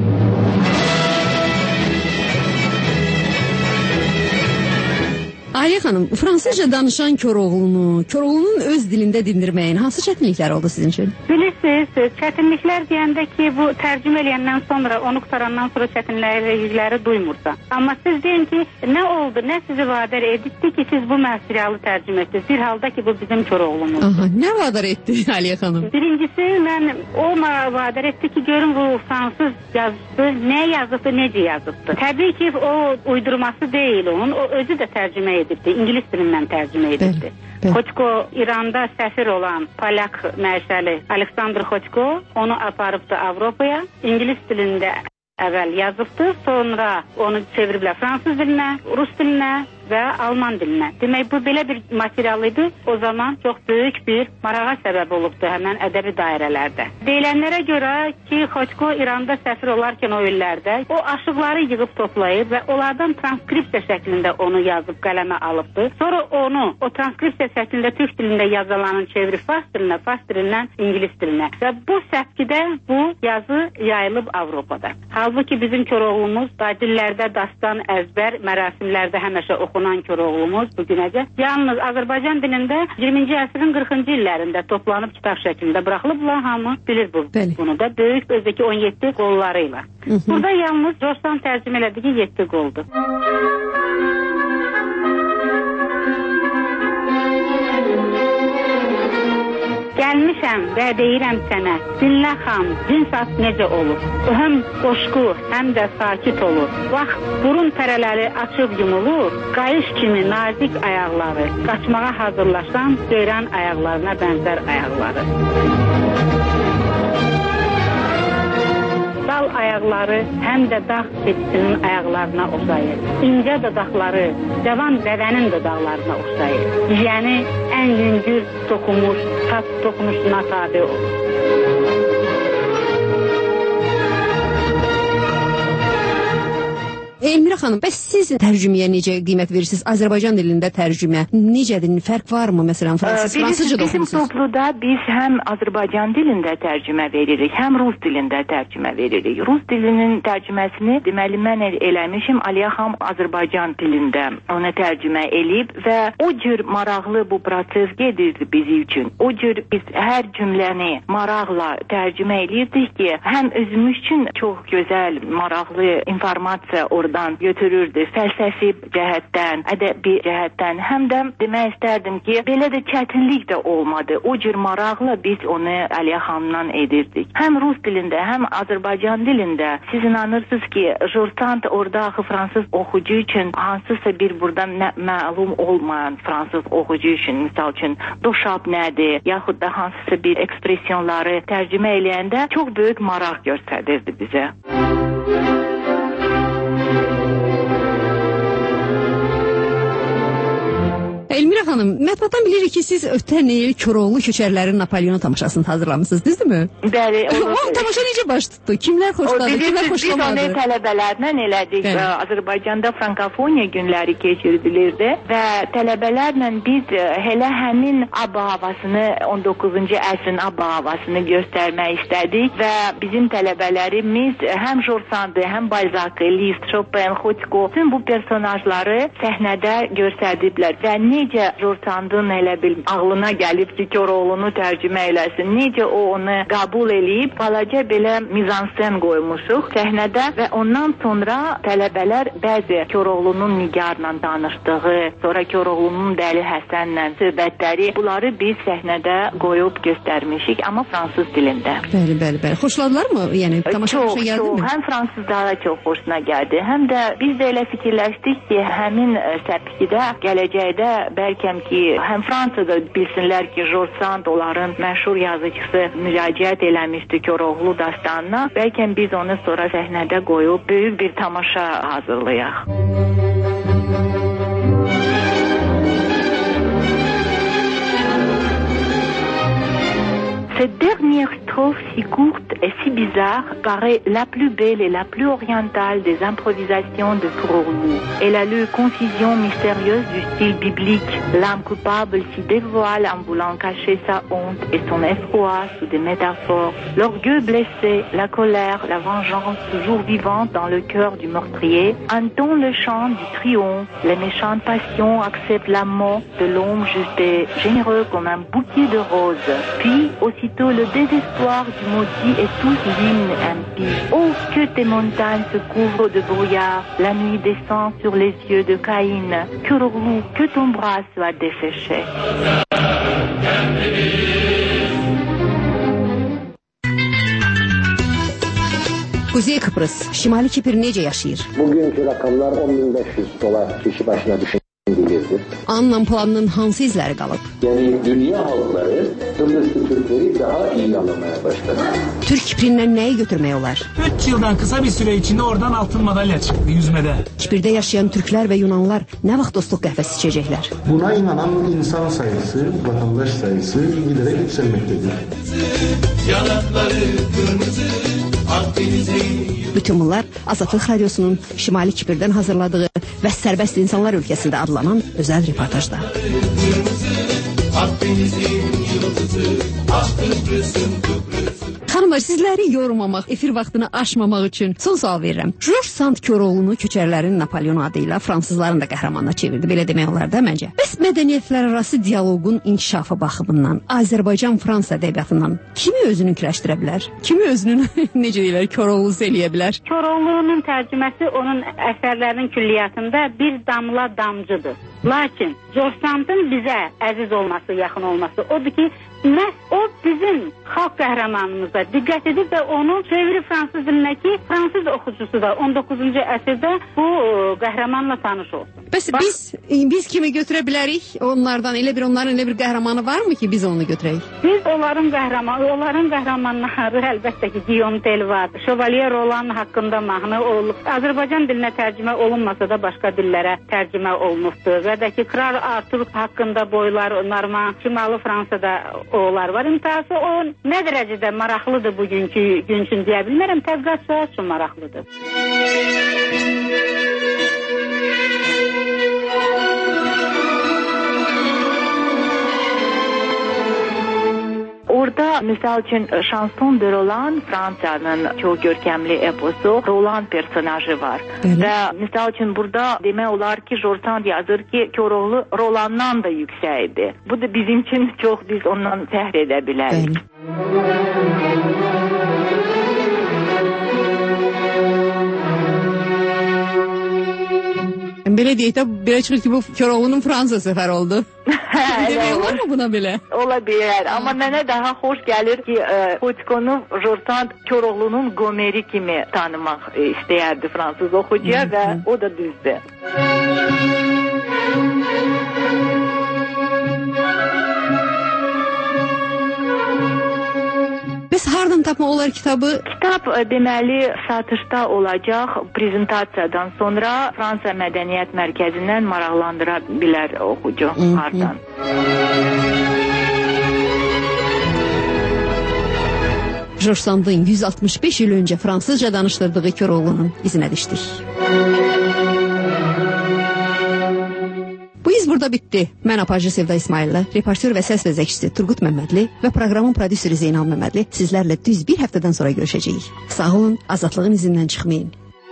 Aliyə xanım, fransızca danışan Koroğlunu, Koroğlunun öz dilində dindirməyin hansı çətinliklər oldu sizin üçün? Bilirsiniz, çətinliklər deyəndə ki, bu tərcümə eləyəndən sonra, onu qutarandan sonra çətinlikləri duymursa. Amma siz deyin ki, nə oldu, nə sizi vadar edildi ki, siz bu materialı tərcümə etdiniz? Bir halda ki, bu bizim Koroğlumuz. Aha, nə vadar etdi Aliyə xanım? Birincisi, o vadar etdi ki, görün bu fransız yazısı, nə yazıbdı, necə yazıbdı. Təbii ki, o uydurması deyil onun, o özü də tərcümə edildi. İngilis dilindən tərcümə edildi. Xoçko İranda səfir olan Polyak məşəli Aleksandr Xoçko onu aparıbdı Avropaya. İngilis dilində əvvəl yazıbdı, sonra onu çeviriblər fransız dilinə, rus dilinə və alman dilinə. Demək, bu belə bir material idi. O zaman çox böyük bir marağa səbəb olubdu həmən ədəbi dairələrdə. Deyilənlərə görə ki, Xoçko İranda səfir olarkən o illərdə o aşıqları yığıb toplayıb və onlardan transkripsiya şəklində onu yazıb qələmə alıbdı. Sonra onu o transkripsiya şəklində türk dilində yazılanın çevirib fars dilinə, fars dilindən ingilis dilinə. Və bu səpkidə bu yazı yayılıb Avropada. Halbuki bizim Koroğlumuz da dillərdə dastan, əzbər, mərasimlərdə həmişə oxunan Koroğlumuz bugünəcə yalnız Azərbaycan dilində 20-ci əsrin 40-cı illərində toplanıb kitab şəklində buraxılıblar, hamı bilir bunu da böyük özdəki 17 qollarıyla. Burada yalnız Jorsand tərcümə elədiyi 7 qoldur. Gəlmişəm və deyirəm sənə, dinlə xan, cins at necə olur? O həm qoşqu, həm də sakit olur. Vaxt burun pərələri açıb yumulur, qayış kimi nazik ayaqları, qaçmağa hazırlaşan ceyran ayaqlarına bənzər ayaqları. Dal ayaqları həm də dağ keçisinin ayaqlarına oxşayır. İncə dodaqları cavan dəvənin dodaqlarına oxşayır. Yəni ən yüngül toxumuş, tat toxumuşuna tabi olur. Elmira xanım, bəs siz tərcüməyə necə qiymət verirsiniz? Azərbaycan dilində tərcümə necədir? Fərq varmı? Məsələn, fransızca da bizim topluda biz həm Azərbaycan dilində tərcümə veririk, həm rus dilində tərcümə veririk. Rus dilinin tərcüməsini deməli mən eləmişim, Aliyə xanım Azərbaycan dilində ona tərcümə eləyib və o cür maraqlı bu proses gedirdi bizim üçün. O cür biz hər cümləni maraqla tərcümə eləyirdik ki, həm özümüz üçün çox gözəl, maraqlı informasiya orada yoldan götürürdü. Fəlsəfi cəhətdən, ədəbi cəhətdən. Həm də demək istərdim ki, belə də çətinlik də olmadı. O cür maraqla biz onu Əliyə xanımla edirdik. Həm rus dilində, həm Azərbaycan dilində. Siz inanırsınız ki, Jurtant orada axı fransız oxucu üçün hansısa bir buradan məlum olmayan fransız oxucu üçün, misal üçün doşab nədir, yaxud da hansısa bir ekspresyonları tərcümə eləyəndə çox böyük maraq göstərirdi bizə. Elmira xanım, mətbuatdan bilirik ki, siz ötən il Koroğlu köçərlərin Napoleon tamaşasını hazırlamışsınız, düzdürmü? Bəli. O tamaşa necə baş tutdu? Kimlər xoşladı, kimlər xoşlamadı? Biz onu tələbələrlə elədik. Azərbaycanda frankofoniya günləri keçirdilirdi və tələbələrlə biz elə həmin abba havasını, 19-cu əsrin abba havasını göstərmək istədik və bizim tələbələrimiz həm Jorsandı, həm Balzac'ı, Liszt, Chopin, Xotko, bütün bu personajları səhnədə göstərdiblər və necə Jorsandın elə bil ağlına gəlib ki, Koroğlunu tərcümə eləsin, necə o onu qəbul eləyib, balaca belə mizansen qoymuşuq səhnədə və ondan sonra tələbələr bəzi Koroğlunun Nigarla danışdığı, sonra Koroğlunun Dəli Həsənlə söhbətləri, bunları biz səhnədə qoyub göstərmişik, amma fransız dilində. Bəli, bəli, bəli. Xoşladılar mı? Yəni tamaşa gəldi mi? Həm fransızlara çox xoşuna gəldi, həm də biz də elə fikirləşdik ki, həmin səpkidə gələcəkdə bəlkəm ki, həm Fransada bilsinlər ki, Jorsand onların məşhur yazıcısı müraciət eləmişdi Koroğlu dastanına. Bəlkəm biz onu sonra səhnədə qoyub böyük bir tamaşa hazırlayaq. Cette dernière strophe si courte et si bizarre paraît la plus belle et la plus orientale des improvisations de Koroğlu. Elle a le confusion mystérieuse du style biblique. L'âme coupable s'y dévoile en voulant cacher sa honte et son effroi sous des métaphores. L'orgueil blessé, la colère, la vengeance toujours vivante dans le cœur du meurtrier, entend le chant du triomphe. Les méchantes passions acceptent la mort de l'homme juste et généreux comme un bouquet de roses. Puis, aussitôt le désespoir du maudit et tous l'hymne impie. Oh, que tes montagnes se couvrent de brouillard, la nuit descend sur les yeux de Caïn. Koroğlu, que ton bras soit desséché. Kuzey Kıbrıs, Şimali Kipr necə yaşayır? Bugünkü rakamlar 10.500 dolar kişi başına düşünülür. Anlam planının hansı izləri qalıb? Yani dünya halkları Kıbrıslı Türkleri daha iyi anlamaya başladı. Türk Kiprindən nəyi götürmək olar? 3 yıldan kısa bir süre içinde oradan altın madalya çıktı yüzmede. Kipirdə yaşayan Türklər və Yunanlar nə vaxt dostluq qəhvəsi içəcəklər? Buna inanan insan sayısı, vatandaş sayısı giderek yükselmektedir. Yanakları kırmızı, Akdeniz'in Bütün bunlar Azadlıq Radiosunun Şimali Kipirdən hazırladığı və Sərbəst İnsanlar Ölkəsində adlanan özəl reportajda. Xanımlar, sizləri yormamaq, efir vaxtını aşmamaq üçün son sual verirəm. George Sand Koroğlunu köçərlərin Napoleon adıyla fransızların da qəhrəmanına çevirdi, belə demək olar da məncə. Bəs mədəniyyətlər arası dialoqun inkişafı baxımından, Azərbaycan-Fransa ədəbiyyatından kimi özününkiləşdirə bilər? Kimi özünün, necə deyirlər, Koroğlusu eləyə bilər? Koroğlunun tərcüməsi onun əsərlərinin külliyyatında bir damla damcıdır. Lakin George Sandın bizə əziz olması, yaxın olması odur ki, o bizim xalq qəhrəmanımıza diqqət edib və onu çeviri fransız dilindəki fransız oxucusu da 19-cu əsrdə bu qəhrəmanla tanış olsun. Bəs biz kimi götürə bilərik onlardan? Onların elə bir qəhrəmanı varmı ki, biz onu götürək? Biz onların qəhrəmanları əlbəttə ki, Guillaume Tell var, Chevalier Roland haqqında mahnı olub. Azərbaycan dilinə tərcümə olunmasa da başqa dillərə tərcümə olunubdur. Və də ki, Kral Artur haqqında boylar, Norman, Şimali Fransada olar var. İmtihası o nə dərəcədə maraqlıdır bugünkü gün üçün deyə bilmərəm, tədqiqatçılar üçün maraqlıdır. Orada misal üçün Chanson de Roland, Fransa'nın çox görkəmli eposu, Roland personajı var. Və misal üçün burada demək olar ki, Jorsand yazır ki, Koroğlu Rolanddan da yüksəkdir. Bu da bizim üçün çox, biz ondan fəxr edə bilərik. belə deyək də, belə çıxır ki, bu Koroğlunun Fransa səfəri oldu. Demək var mı buna belə? Ola bilər, amma mənə daha xoş gəlir ki, Poçkonu Jortand Koroğlunun Gomeri kimi tanımaq istəyərdi fransız oxucuya və o da düzdür. Bəs hardan tapmaq olar kitabı? Kitab deməli satışda olacaq. Prezentasiyadan sonra Fransa Mədəniyyət Mərkəzindən maraqlandıra bilər oxucu hardan. George Sandın 165 il öncə fransızca danışdırdığı Koroğlunun izinə düşdük. Bu iz burada bitdi. Mən Apajı Sevda İsmaillə, reportör və səs vəzəkçisi Turqut Məmmədli və proqramın prodüseri Zeynal Məmmədli sizlərlə düz bir həftədən sonra görüşəcəyik. Sağ olun, azadlığın izindən çıxmayın.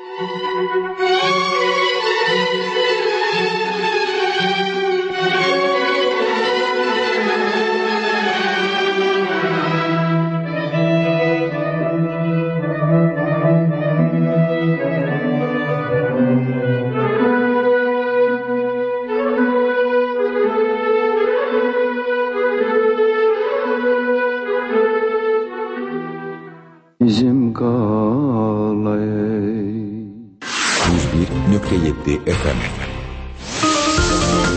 Bizim qalay 101.7 FM